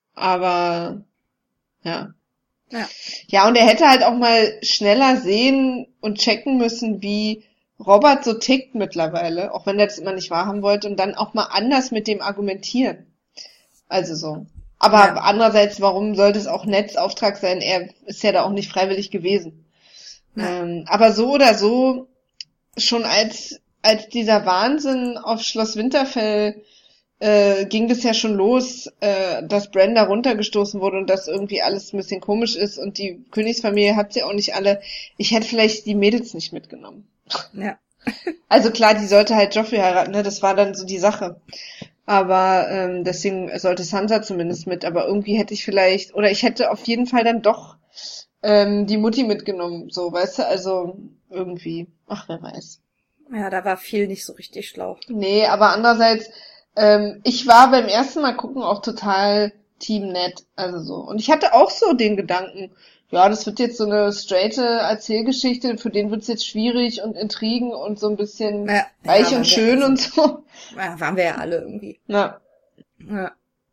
Speaker 2: aber ja.
Speaker 1: Ja.
Speaker 2: Ja, und er hätte halt auch mal schneller sehen und checken müssen, wie Robert so tickt mittlerweile, auch wenn er das immer nicht wahrhaben wollte, und dann auch mal anders mit dem argumentieren. Also so. Aber ja. Andererseits, warum sollte es auch Neds Auftrag sein? Er ist ja da auch nicht freiwillig gewesen. Ja. Ähm, aber so oder so, schon als als dieser Wahnsinn auf Schloss Winterfell äh, ging das ja schon los, äh, dass Bran da runtergestoßen wurde und dass irgendwie alles ein bisschen komisch ist und die Königsfamilie hat sie auch nicht alle. Ich hätte vielleicht die Mädels nicht mitgenommen.
Speaker 1: Ja.
Speaker 2: Also klar, die sollte halt Joffrey heiraten, ne? Das war dann so die Sache. Aber ähm, deswegen sollte Sansa zumindest mit. Aber irgendwie hätte ich vielleicht, oder ich hätte auf jeden Fall dann doch ähm, die Mutti mitgenommen, so, weißt du? Also irgendwie, ach, wer weiß.
Speaker 1: Ja, da war viel nicht so richtig schlau.
Speaker 2: Nee, aber andererseits, ähm, ich war beim ersten Mal gucken auch total Team Ned, also so. Und ich hatte auch so den Gedanken, ja, das wird jetzt so eine straighte Erzählgeschichte, für den wird's jetzt schwierig und Intrigen und so ein bisschen
Speaker 1: ja,
Speaker 2: weich
Speaker 1: ja,
Speaker 2: und schön und so.
Speaker 1: Ja, waren wir ja alle irgendwie.
Speaker 2: Ja.
Speaker 1: Ja.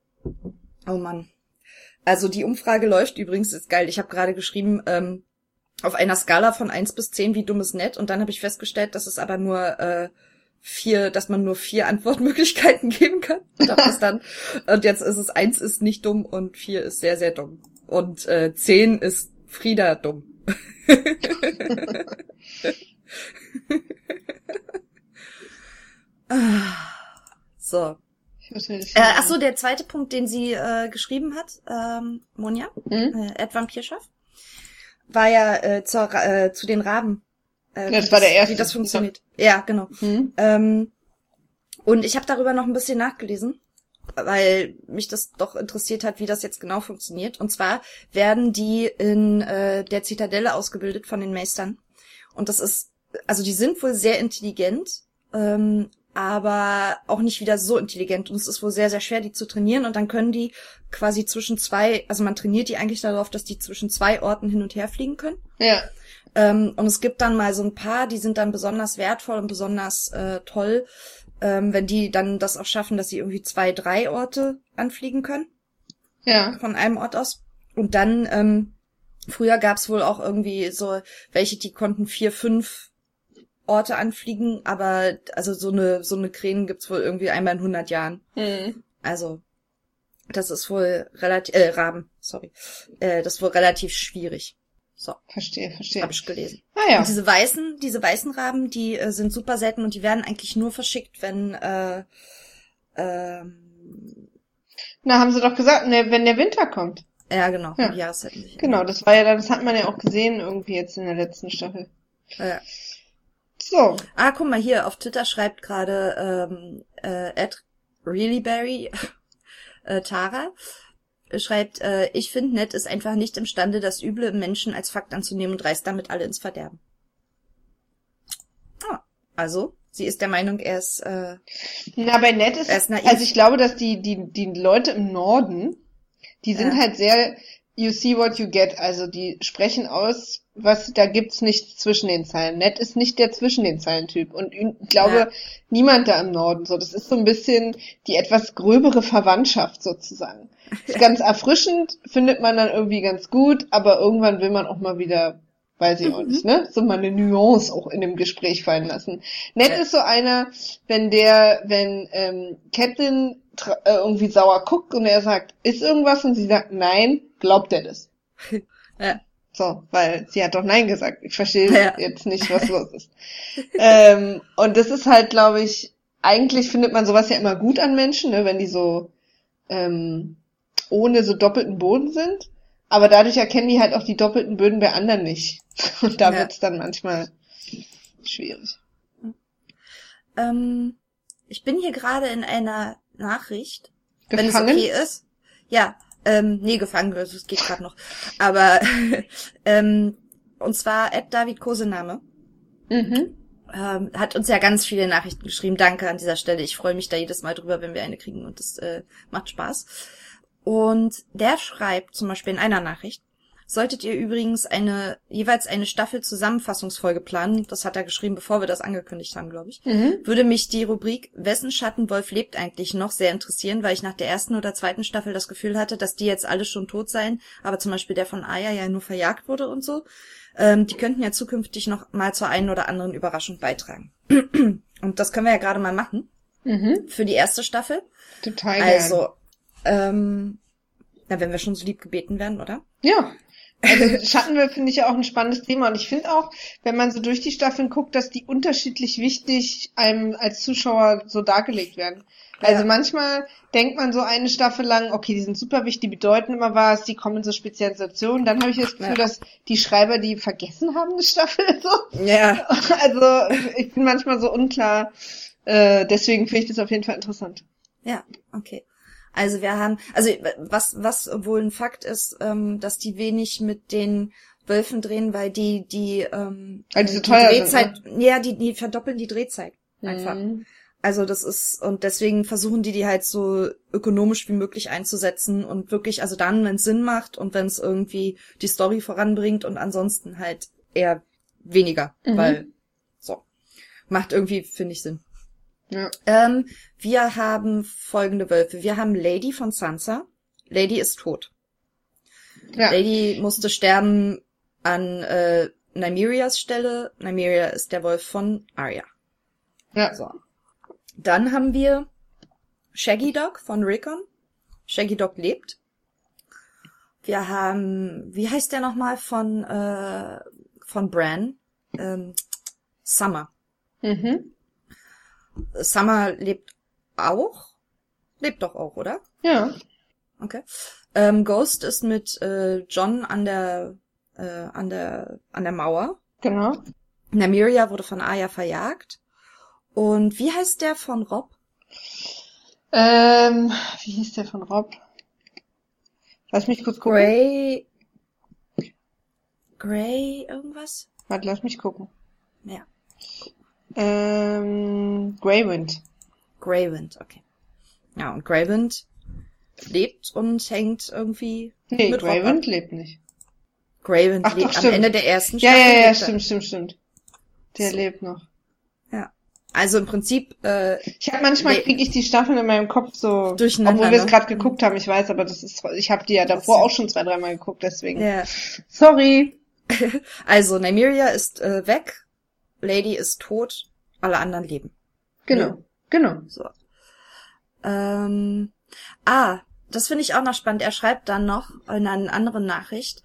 Speaker 1: Oh Mann. Also die Umfrage läuft übrigens, ist geil. Ich habe gerade geschrieben, ähm, auf einer Skala von eins bis zehn, wie dumm ist nett? Und dann habe ich festgestellt, dass es aber nur äh, vier, dass man nur vier Antwortmöglichkeiten geben kann. Und, hab das dann, und jetzt ist es eins ist nicht dumm und vier ist sehr, sehr dumm. Und äh, zehn ist Frieda dumm. So. Äh, ach so, der zweite Punkt, den sie äh, geschrieben hat, ähm, Monja, mhm. äh, Ed Vampirschaft, war ja äh, zur, äh, zu den Raben. Äh,
Speaker 2: das war der erste.
Speaker 1: Wie das funktioniert. Ja, ja genau. Mhm. Ähm, und ich habe darüber noch ein bisschen nachgelesen, weil mich das doch interessiert hat, wie das jetzt genau funktioniert. Und zwar werden die in äh, der Zitadelle ausgebildet von den Meistern. Und das ist, also die sind wohl sehr intelligent, ähm, aber auch nicht wieder so intelligent. Und es ist wohl sehr, sehr schwer, die zu trainieren. Und dann können die quasi zwischen zwei, also man trainiert die eigentlich darauf, dass die zwischen zwei Orten hin und her fliegen können.
Speaker 2: Ja.
Speaker 1: Ähm, und es gibt dann mal so ein paar, die sind dann besonders wertvoll und besonders äh, toll, ähm, wenn die dann das auch schaffen, dass sie irgendwie zwei, drei Orte anfliegen können.
Speaker 2: Ja.
Speaker 1: Von einem Ort aus. Und dann, ähm, früher gab's wohl auch irgendwie so welche, die konnten vier, fünf Orte anfliegen, aber also so eine so eine Krähen gibt's wohl irgendwie einmal in hundert Jahren.
Speaker 2: Mhm.
Speaker 1: Also das ist wohl relativ, äh, Raben, sorry, äh, das ist wohl relativ schwierig. So.
Speaker 2: Verstehe, verstehe.
Speaker 1: Habe ich gelesen.
Speaker 2: Ah ja.
Speaker 1: Und diese weißen, diese weißen Raben, die äh, sind super selten und die werden eigentlich nur verschickt, wenn äh, ähm,
Speaker 2: Na, haben sie doch gesagt, ne, wenn der Winter kommt.
Speaker 1: Ja, genau.
Speaker 2: Ja.
Speaker 1: Ja, es hätten sich
Speaker 2: Genau, das war ja dann, das hat man ja auch gesehen irgendwie jetzt in der letzten Staffel.
Speaker 1: Ja.
Speaker 2: So.
Speaker 1: Ah, guck mal hier, auf Twitter schreibt gerade ähm, äh, at reallyberry äh, Tara äh, schreibt, äh, ich finde, Ned ist einfach nicht imstande, das Üble im Menschen als Fakt anzunehmen und reißt damit alle ins Verderben. Ah, also, sie ist der Meinung, er ist äh,
Speaker 2: Na, bei Ned ist,
Speaker 1: er ist naiv.
Speaker 2: also ich glaube, dass die, die, die Leute im Norden, die sind
Speaker 1: Ja.
Speaker 2: halt sehr, you see what you get, also die sprechen aus, was, da gibt's nichts zwischen den Zeilen. Ned ist nicht der zwischen den Zeilen Typ und ich glaube,
Speaker 1: Ja.
Speaker 2: niemand da im Norden so. Das ist so ein bisschen die etwas gröbere Verwandtschaft sozusagen. Ist ganz erfrischend, findet man dann irgendwie ganz gut, aber irgendwann will man auch mal wieder, weiß ich auch
Speaker 1: Mhm.
Speaker 2: nicht, ne? So mal eine Nuance auch in dem Gespräch fallen lassen. Ned
Speaker 1: Ja.
Speaker 2: ist so einer, wenn der, wenn ähm, Catelyn tra- äh, irgendwie sauer guckt und er sagt, ist irgendwas und sie sagt nein, glaubt er das.
Speaker 1: Ja.
Speaker 2: So, weil sie hat doch nein gesagt. Ich verstehe
Speaker 1: Ja.
Speaker 2: jetzt nicht, was los ist. ähm, und das ist halt, glaube ich, eigentlich findet man sowas ja immer gut an Menschen, ne, wenn die so ähm, ohne so doppelten Boden sind. Aber dadurch erkennen die halt auch die doppelten Böden bei anderen nicht. Und da
Speaker 1: Ja.
Speaker 2: wird's dann manchmal schwierig.
Speaker 1: Ähm, ich bin hier gerade in einer Nachricht, wenn es
Speaker 2: Gefangen?
Speaker 1: okay ist. Ja, ähm, nee, gefangen, also es geht gerade noch. Aber, ähm, und zwar at David Kosename,
Speaker 2: Mhm.
Speaker 1: ähm, hat uns ja ganz viele Nachrichten geschrieben. Danke an dieser Stelle. Ich freue mich da jedes Mal drüber, wenn wir eine kriegen und das äh, macht Spaß. Und der schreibt zum Beispiel in einer Nachricht, solltet ihr übrigens eine jeweils eine Staffel-Zusammenfassungsfolge planen, das hat er geschrieben, bevor wir das angekündigt haben, glaube ich,
Speaker 2: Mhm.
Speaker 1: würde mich die Rubrik Wessen Schattenwolf lebt eigentlich noch sehr interessieren, weil ich nach der ersten oder zweiten Staffel das Gefühl hatte, dass die jetzt alle schon tot seien, aber zum Beispiel der von Arya ja nur verjagt wurde und so. Ähm, die könnten ja zukünftig noch mal zur einen oder anderen Überraschung beitragen. Und das können wir ja gerade mal machen
Speaker 2: Mhm.
Speaker 1: für die erste Staffel.
Speaker 2: Total gerne.
Speaker 1: Also, ähm, na, wenn wir schon so lieb gebeten werden, oder?
Speaker 2: Ja. Also Schattenwölfe finde ich ja auch ein spannendes Thema und ich finde auch, wenn man so durch die Staffeln guckt, dass die unterschiedlich wichtig einem als Zuschauer so dargelegt werden. Also
Speaker 1: Ja.
Speaker 2: manchmal denkt man so eine Staffel lang, okay, die sind super wichtig, die bedeuten immer was, die kommen in so speziellen Situationen. Dann habe ich das Gefühl,
Speaker 1: Ja.
Speaker 2: dass die Schreiber die vergessen haben, eine Staffel. So.
Speaker 1: Ja.
Speaker 2: Also ich bin manchmal so unklar. Äh, deswegen finde ich das auf jeden Fall interessant.
Speaker 1: Ja, okay. Also wir haben, also was was wohl ein Fakt ist, ähm, dass die wenig mit den Wölfen drehen, weil die die ähm,
Speaker 2: Weil die so
Speaker 1: die
Speaker 2: teuer sind,
Speaker 1: Drehzeit, ja, die die verdoppeln die Drehzeit einfach.
Speaker 2: Mhm.
Speaker 1: Also das ist, und deswegen versuchen die die halt so ökonomisch wie möglich einzusetzen und wirklich, also dann, wenn es Sinn macht und wenn es irgendwie die Story voranbringt und ansonsten halt eher weniger,
Speaker 2: Mhm.
Speaker 1: weil so macht irgendwie, finde ich, Sinn.
Speaker 2: Ja.
Speaker 1: Ähm, wir haben folgende Wölfe. Wir haben Lady von Sansa. Lady ist tot.
Speaker 2: Ja.
Speaker 1: Lady musste sterben an äh, Nymerias Stelle. Nymeria ist der Wolf von Arya.
Speaker 2: Ja.
Speaker 1: So. Dann haben wir Shaggy Dog von Rickon. Shaggy Dog lebt. Wir haben, wie heißt der nochmal von äh, von Bran? Ähm, Summer.
Speaker 2: Mhm.
Speaker 1: Summer lebt auch? Lebt doch auch, oder?
Speaker 2: Ja.
Speaker 1: Okay. Ähm, Ghost ist mit äh, Jon an der äh, an der an der Mauer.
Speaker 2: Genau.
Speaker 1: Nymeria wurde von Arya verjagt. Und wie heißt der von Robb?
Speaker 2: Ähm, wie hieß der von Rob? Lass mich kurz gucken.
Speaker 1: Grey. Grey irgendwas?
Speaker 2: Warte, lass mich gucken.
Speaker 1: Ja.
Speaker 2: Ähm, Greywind.
Speaker 1: Greywind, okay. Ja, und Greywind lebt und hängt irgendwie
Speaker 2: Nee,
Speaker 1: mit Robb
Speaker 2: Greywind
Speaker 1: ab.
Speaker 2: lebt nicht.
Speaker 1: Greywind
Speaker 2: Ach, doch,
Speaker 1: lebt am
Speaker 2: stimmt.
Speaker 1: Ende der ersten
Speaker 2: Ja,
Speaker 1: Staffel.
Speaker 2: ja, ja,
Speaker 1: lebt er.
Speaker 2: stimmt, stimmt, stimmt. Der
Speaker 1: So.
Speaker 2: lebt noch.
Speaker 1: Ja. Also im Prinzip äh,
Speaker 2: Ich habe manchmal
Speaker 1: Le-
Speaker 2: kriege ich die Staffeln in meinem Kopf so,
Speaker 1: Durcheinander,
Speaker 2: obwohl wir es
Speaker 1: ne?
Speaker 2: gerade geguckt haben, ich weiß, aber das ist, ich habe die ja davor auch schon zwei, dreimal geguckt, deswegen.
Speaker 1: ja.
Speaker 2: Sorry.
Speaker 1: Also Nymeria ist äh, weg, Lady ist tot, alle anderen leben.
Speaker 2: Genau, genau.
Speaker 1: So. Ähm, ah, das finde ich auch noch spannend. Er schreibt dann noch in einer anderen Nachricht,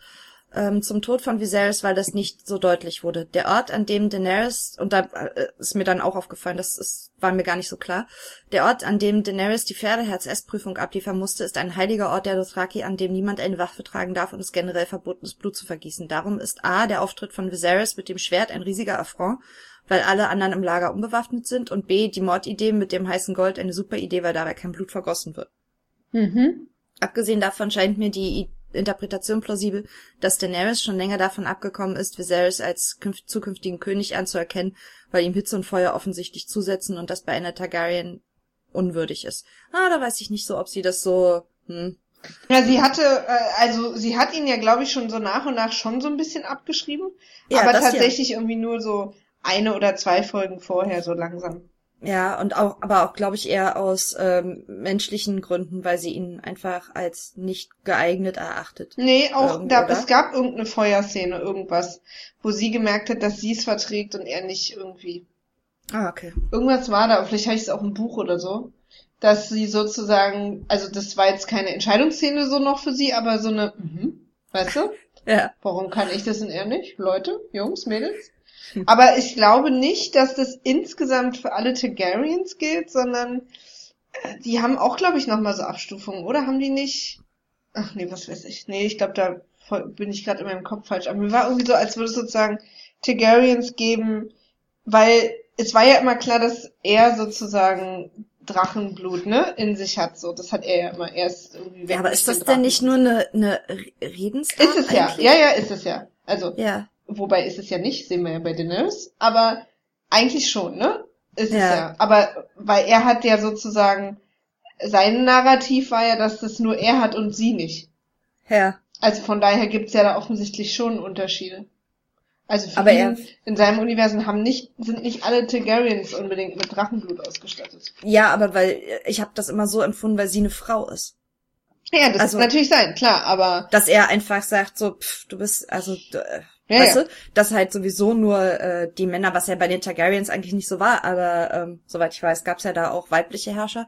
Speaker 1: ähm, zum Tod von Viserys, weil das nicht so deutlich wurde. Der Ort, an dem Daenerys, und da äh, ist mir dann auch aufgefallen, das ist, war mir gar nicht so klar, der Ort, an dem Daenerys die Pferdeherz-Essprüfung abliefern musste, ist ein heiliger Ort der Dothraki, an dem niemand eine Waffe tragen darf und es generell verboten ist, Blut zu vergießen. Darum ist A, der Auftritt von Viserys mit dem Schwert ein riesiger Affront, weil alle anderen im Lager unbewaffnet sind, und B, die Mordidee mit dem heißen Gold eine super Idee, weil dabei kein Blut vergossen wird.
Speaker 2: Mhm.
Speaker 1: Abgesehen davon scheint mir die Interpretation plausibel, dass Daenerys schon länger davon abgekommen ist, Viserys als künft- zukünftigen König anzuerkennen, weil ihm Hitze und Feuer offensichtlich zusetzen und das bei einer Targaryen unwürdig ist. Ah, da weiß ich nicht so, ob sie das so, hm.
Speaker 2: Ja, sie hatte, äh, also sie hat ihn ja, glaube ich, schon so nach und nach schon so ein bisschen abgeschrieben,
Speaker 1: Ja,
Speaker 2: aber
Speaker 1: das
Speaker 2: tatsächlich ja. irgendwie nur so eine oder zwei Folgen vorher, so langsam.
Speaker 1: Ja, und auch, aber auch, glaube ich, eher aus ähm, menschlichen Gründen, weil sie ihn einfach als nicht geeignet erachtet.
Speaker 2: Nee, auch
Speaker 1: Irgendwo,
Speaker 2: da,
Speaker 1: oder?
Speaker 2: es gab irgendeine Feuerszene, irgendwas, wo sie gemerkt hat, dass sie es verträgt und er nicht irgendwie.
Speaker 1: Ah, okay.
Speaker 2: Irgendwas war da, vielleicht habe ich es auch im Buch oder so, dass sie sozusagen, also das war jetzt keine Entscheidungsszene so noch für sie, aber so eine, mhm, weißt du?
Speaker 1: Ja.
Speaker 2: Warum kann ich das und er nicht? Leute, Jungs, Mädels? Aber ich glaube nicht, dass das insgesamt für alle Targaryens gilt, sondern äh, die haben auch, glaube ich, nochmal so Abstufungen, oder? Haben die nicht? Ach nee, was weiß ich. Nee, ich glaube, da voll- bin ich gerade in meinem Kopf falsch. Aber mir war irgendwie so, als würde es sozusagen Targaryens geben, weil es war ja immer klar, dass er sozusagen Drachenblut, ne, in sich hat. So, das hat er ja immer erst irgendwie weg.
Speaker 1: Ja, aber
Speaker 2: mit
Speaker 1: ist das
Speaker 2: den
Speaker 1: denn nicht nur
Speaker 2: Drachenblut.
Speaker 1: eine, eine Redensart
Speaker 2: Ist es ja.
Speaker 1: eigentlich?
Speaker 2: Ja, ja, ist es ja. Also,
Speaker 1: Ja.
Speaker 2: wobei ist es ja nicht, sehen wir ja bei Daenerys, aber eigentlich schon, ne? Ist es
Speaker 1: Ja.
Speaker 2: ja. Aber weil er hat ja sozusagen, sein Narrativ war ja, dass das nur er hat und sie nicht.
Speaker 1: Ja.
Speaker 2: Also von daher gibt's ja da offensichtlich schon Unterschiede. Also für
Speaker 1: Aber
Speaker 2: ihn,
Speaker 1: er-
Speaker 2: in seinem Universum haben nicht, sind nicht alle Targaryens unbedingt mit Drachenblut ausgestattet.
Speaker 1: Ja, aber weil ich habe das immer so empfunden, weil sie eine Frau ist.
Speaker 2: Ja, das
Speaker 1: Also-
Speaker 2: kann natürlich sein, klar, aber
Speaker 1: Dass er einfach sagt so, pff, du bist, also, äh,
Speaker 2: Ja,
Speaker 1: weißt
Speaker 2: ja.
Speaker 1: du, dass halt sowieso nur äh, die Männer, was ja bei den Targaryens eigentlich nicht so war, aber ähm, soweit ich weiß, gab's ja da auch weibliche Herrscher.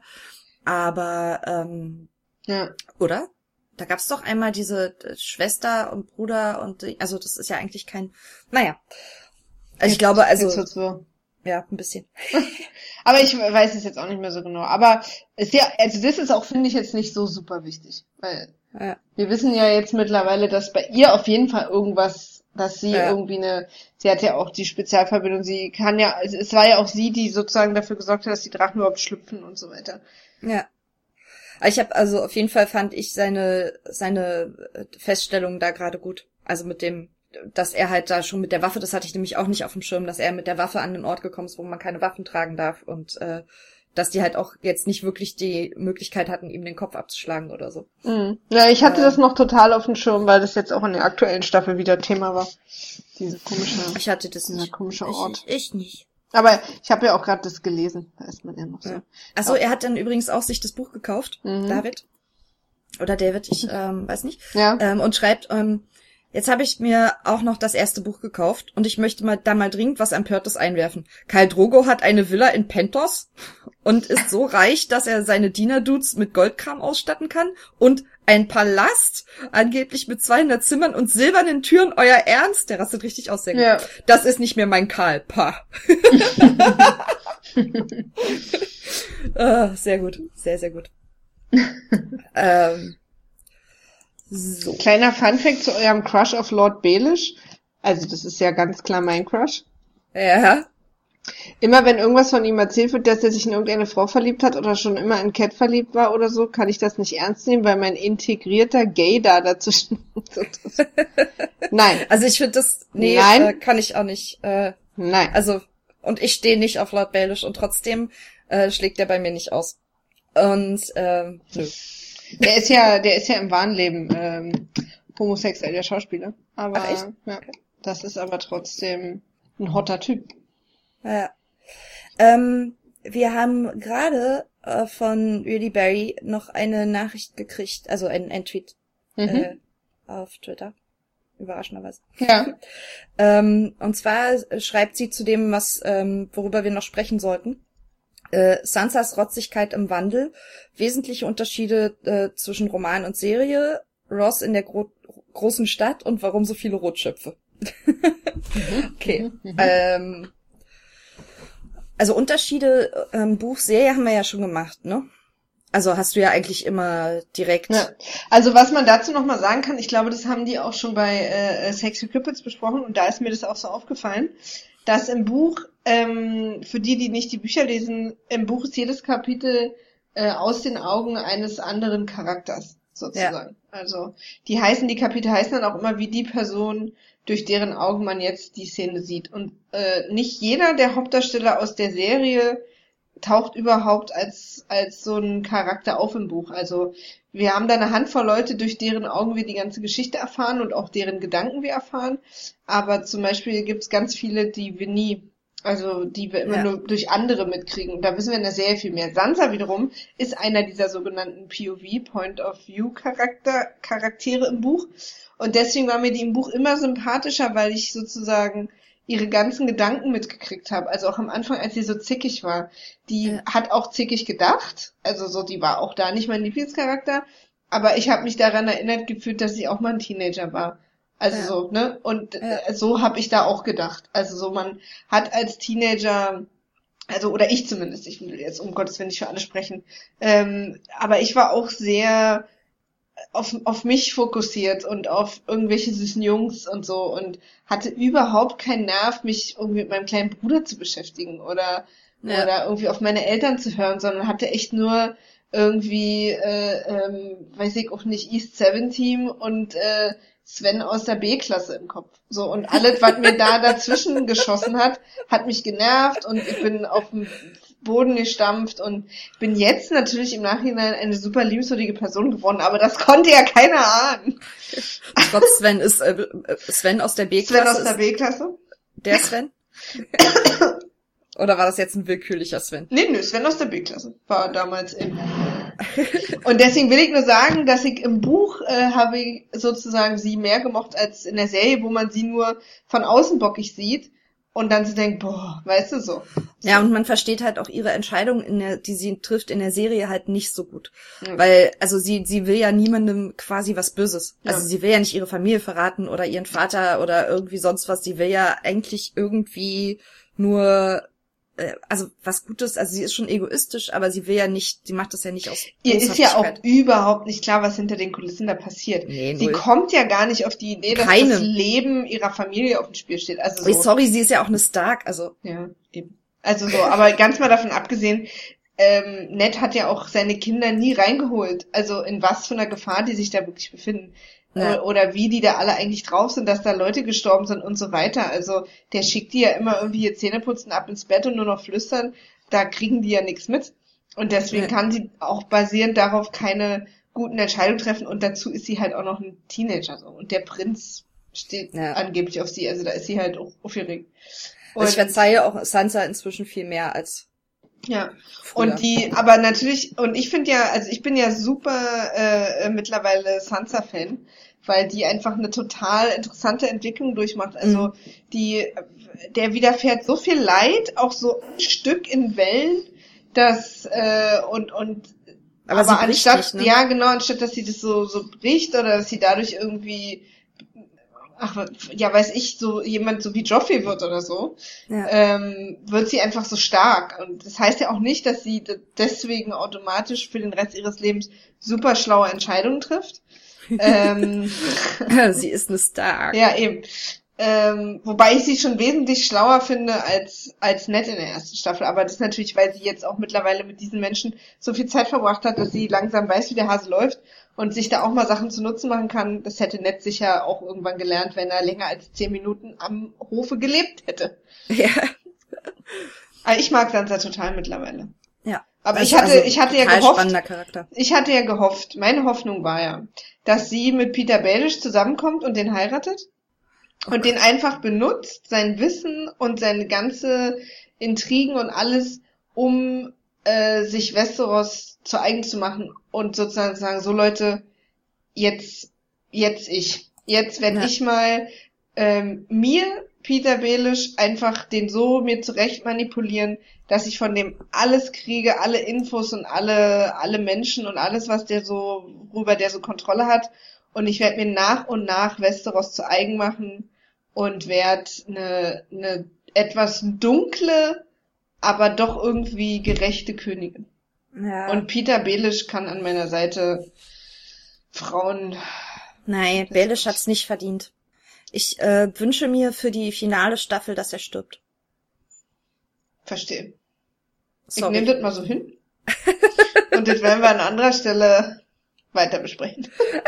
Speaker 1: Aber, ähm,
Speaker 2: ja.
Speaker 1: oder? Da gab's doch einmal diese äh, Schwester und Bruder und, die- also das ist ja eigentlich kein, naja. Also ich
Speaker 2: Jetzt-
Speaker 1: glaube, also,
Speaker 2: jetzt wird's wirr.
Speaker 1: ja, ein bisschen.
Speaker 2: Aber ich weiß es jetzt auch nicht mehr so genau. Aber ist ja, also das ist auch, finde ich, jetzt nicht so super wichtig. Weil
Speaker 1: Ja.
Speaker 2: wir wissen ja jetzt mittlerweile, dass bei ihr auf jeden Fall irgendwas, dass sie
Speaker 1: Ja.
Speaker 2: irgendwie eine, sie hat ja auch die Spezialverbindung, sie kann ja, es, es war ja auch sie, die sozusagen dafür gesorgt hat, dass die Drachen überhaupt schlüpfen und so weiter.
Speaker 1: Ja. Aber ich habe also auf jeden Fall fand ich seine seine äh, Feststellung da gerade gut. Also mit dem, dass er halt da schon mit der Waffe, das hatte ich nämlich auch nicht auf dem Schirm, dass er mit der Waffe an den Ort gekommen ist, wo man keine Waffen tragen darf und äh, dass die halt auch jetzt nicht wirklich die Möglichkeit hatten, ihm den Kopf abzuschlagen oder so.
Speaker 2: Mhm. Ja, ich hatte
Speaker 1: Ähm.
Speaker 2: das noch total auf dem Schirm, weil das jetzt auch in der aktuellen Staffel wieder Thema war. Diese komische,
Speaker 1: Ich hatte das
Speaker 2: dieser
Speaker 1: nicht.
Speaker 2: komische
Speaker 1: Ich,
Speaker 2: Ort.
Speaker 1: ich, ich nicht.
Speaker 2: Aber ich habe ja auch gerade das gelesen, da ist man ja noch so.
Speaker 1: Ja. Achso, er hat dann übrigens auch sich das Buch gekauft,
Speaker 2: Mhm.
Speaker 1: David. Oder David, ich ähm, weiß nicht.
Speaker 2: Ja.
Speaker 1: Ähm, und schreibt, ähm, jetzt habe ich mir auch noch das erste Buch gekauft und ich möchte mal da mal dringend was Empörtes einwerfen. Khal Drogo hat eine Villa in Pentos und ist so reich, dass er seine Dienerdudes mit Goldkram ausstatten kann und ein Palast, angeblich mit zweihundert Zimmern und silbernen Türen. Euer Ernst? Der rastet richtig aus. Sehr gut.
Speaker 2: Ja.
Speaker 1: Das ist nicht mehr mein Karl. Pah. Ah, sehr gut. Sehr, sehr gut. ähm, so.
Speaker 2: Kleiner Funfact zu eurem Crush auf Lord Baelish. Also das ist ja ganz klar mein Crush.
Speaker 1: Ja.
Speaker 2: Immer wenn irgendwas von ihm erzählt wird, dass er sich in irgendeine Frau verliebt hat oder schon immer in Cat verliebt war oder so, kann ich das nicht ernst nehmen, weil mein integrierter Gay da dazwischen ist. Nein.
Speaker 1: Also ich finde das, nee,
Speaker 2: Nein.
Speaker 1: äh, kann ich auch nicht. Äh,
Speaker 2: Nein.
Speaker 1: also, und ich stehe nicht auf Lord Baelish und trotzdem äh, schlägt der bei mir nicht aus. Und, ähm, nö.
Speaker 2: Der ist ja, der ist ja im wahren Leben ähm, homosexuell, der Schauspieler. Aber
Speaker 1: Ach, echt?
Speaker 2: ja, das ist aber trotzdem ein hotter Typ.
Speaker 1: Ja. Ähm, wir haben gerade äh, von Really Berry noch eine Nachricht gekriegt, also ein, ein Tweet
Speaker 2: Mhm.
Speaker 1: äh, auf Twitter. Überraschenderweise.
Speaker 2: Ja.
Speaker 1: Ähm, und zwar schreibt sie zu dem, was, ähm, worüber wir noch sprechen sollten. Äh, Sansas Rotzigkeit im Wandel, wesentliche Unterschiede äh, zwischen Roman und Serie, Ross in der Gro- großen Stadt und warum so viele Rotschöpfe. Okay. ähm, also Unterschiede ähm, Buch, Serie haben wir ja schon gemacht, ne? Also hast du ja eigentlich immer direkt...
Speaker 2: Ja. Also was man dazu nochmal sagen kann, ich glaube, das haben die auch schon bei äh, Sexy Cupids besprochen und da ist mir das auch so aufgefallen, dass im Buch, ähm, für die, die nicht die Bücher lesen, im Buch ist jedes Kapitel äh, aus den Augen eines anderen Charakters, sozusagen. Ja. Also die heißen, die Kapitel heißen dann auch immer wie die Person, durch deren Augen man jetzt die Szene sieht. Und äh, nicht jeder der Hauptdarsteller aus der Serie taucht überhaupt als als so ein Charakter auf im Buch. Also wir haben da eine Handvoll Leute, durch deren Augen wir die ganze Geschichte erfahren und auch deren Gedanken wir erfahren. Aber zum Beispiel gibt's ganz viele, die wir nie, also die wir immer ja. nur durch andere mitkriegen. Und da wissen wir in der Serie viel mehr. Sansa wiederum ist einer dieser sogenannten P O V, Point of View Charakter, Charaktere im Buch. Und deswegen war mir die im Buch immer sympathischer, weil ich sozusagen ihre ganzen Gedanken mitgekriegt habe. Also auch am Anfang, als sie so zickig war. Die ja. hat auch zickig gedacht. Also so, die war auch da nicht mein Lieblingscharakter. Aber ich habe mich daran erinnert gefühlt, dass sie auch mal ein Teenager war. Also ja. so, ne? Und ja. so habe ich da auch gedacht. Also so, man hat als Teenager, also oder ich zumindest, ich will jetzt um Gottes Willen nicht für alle sprechen, ähm, aber ich war auch sehr auf auf mich fokussiert und auf irgendwelche süßen Jungs und so und hatte überhaupt keinen Nerv, mich irgendwie mit meinem kleinen Bruder zu beschäftigen oder ja. oder irgendwie auf meine Eltern zu hören, sondern hatte echt nur irgendwie, äh, ähm, weiß ich auch nicht, East Seven Team und äh, Sven aus der B-Klasse im Kopf. So, und alles, was mir da dazwischen geschossen hat, hat mich genervt und ich bin auf dem Boden gestampft und bin jetzt natürlich im Nachhinein eine super liebenswürdige Person geworden, aber das konnte ja keiner ahnen.
Speaker 1: Ich glaube, Sven ist äh, Sven aus der B-Klasse.
Speaker 2: Sven aus der B-Klasse?
Speaker 1: Der Sven? Oder war das jetzt ein willkürlicher Sven?
Speaker 2: Nee, nee, Sven aus der B-Klasse war damals in. Und deswegen will ich nur sagen, dass ich im Buch äh, habe ich sozusagen sie mehr gemocht als in der Serie, wo man sie nur von außen bockig sieht und dann so denkt, boah, weißt du so.
Speaker 1: Ja, und man versteht halt auch ihre Entscheidung, in der, die sie trifft in der Serie halt nicht so gut. Ja. Weil, also sie sie will ja niemandem quasi was Böses. Also ja. sie will ja nicht ihre Familie verraten oder ihren Vater oder irgendwie sonst was. Sie will ja eigentlich irgendwie nur... also was Gutes, also sie ist schon egoistisch, aber sie will ja nicht, sie macht das ja nicht aus
Speaker 2: Ihr ist ja auch überhaupt nicht klar, was hinter den Kulissen da passiert. Nee, sie null. kommt ja gar nicht auf die Idee, dass Keine. das Leben ihrer Familie auf dem Spiel steht. Also so.
Speaker 1: Sorry, sie ist ja auch eine Stark, also.
Speaker 2: Ja, eben. Also so, aber ganz mal davon abgesehen, ähm, Ned hat ja auch seine Kinder nie reingeholt. Also in was für einer Gefahr die sich da wirklich befinden. Ja. Oder wie die da alle eigentlich drauf sind, dass da Leute gestorben sind und so weiter. Also der schickt die ja immer irgendwie ihr Zähneputzen ab ins Bett und nur noch flüstern. Da kriegen die ja nichts mit. Und deswegen ja. kann sie auch basierend darauf keine guten Entscheidungen treffen. Und dazu ist sie halt auch noch ein Teenager. So. Und der Prinz steht ja. angeblich auf sie. Also da ist sie halt auch aufgeregt.
Speaker 1: Also ich verzeihe auch Sansa inzwischen viel mehr als
Speaker 2: ja, früher. Und die, aber natürlich, und ich finde ja, also ich bin ja super äh, mittlerweile Sansa-Fan, weil die einfach eine total interessante Entwicklung durchmacht. Also mhm. die, der widerfährt so viel Leid, auch so ein Stück in Wellen, dass äh, und und
Speaker 1: aber, aber anstatt, nicht, ne?
Speaker 2: ja genau, anstatt dass sie das so so bricht oder dass sie dadurch irgendwie ach, ja, weiß ich, so jemand so wie Joffrey wird oder so, ja. ähm, wird sie einfach so stark. Und das heißt ja auch nicht, dass sie deswegen automatisch für den Rest ihres Lebens super schlaue Entscheidungen trifft. ähm,
Speaker 1: sie ist eine Stark.
Speaker 2: Ja, eben. Ähm, wobei ich sie schon wesentlich schlauer finde als als Ned in der ersten Staffel. Aber das ist natürlich, weil sie jetzt auch mittlerweile mit diesen Menschen so viel Zeit verbracht hat, dass sie langsam weiß, wie der Hase läuft und sich da auch mal Sachen zu Nutzen machen kann. Das hätte Ned sicher auch irgendwann gelernt, wenn er länger als zehn Minuten am Hofe gelebt hätte.
Speaker 1: Ja.
Speaker 2: Aber ich mag Sansa total mittlerweile.
Speaker 1: Ja.
Speaker 2: Aber ich hatte,
Speaker 1: also
Speaker 2: ich hatte ja gehofft,
Speaker 1: spannender Charakter.
Speaker 2: ich hatte ja gehofft, meine Hoffnung war ja, dass sie mit Peter Baelish zusammenkommt und den heiratet. Und okay. den einfach benutzt, sein Wissen und seine ganze Intrigen und alles, um äh, sich Westeros zu eigen zu machen und sozusagen sagen, so Leute, jetzt, jetzt ich. Jetzt werde ja. ich mal ähm, mir, Peter Baelish, einfach den so mir zurecht manipulieren, dass ich von dem alles kriege, alle Infos und alle alle Menschen und alles, was der so, worüber der so Kontrolle hat. und ich werde mir nach und nach Westeros zu eigen machen und werde eine, eine etwas dunkle, aber doch irgendwie gerechte Königin.
Speaker 1: Ja.
Speaker 2: Und Peter Baelish kann an meiner Seite Frauen...
Speaker 1: Nein, Baelish hat's nicht verdient. Ich äh, wünsche mir für die finale Staffel, dass er stirbt.
Speaker 2: Verstehe.
Speaker 1: Sorry.
Speaker 2: Ich nehme das mal so hin. Und das werden wir an anderer Stelle weiter besprechen.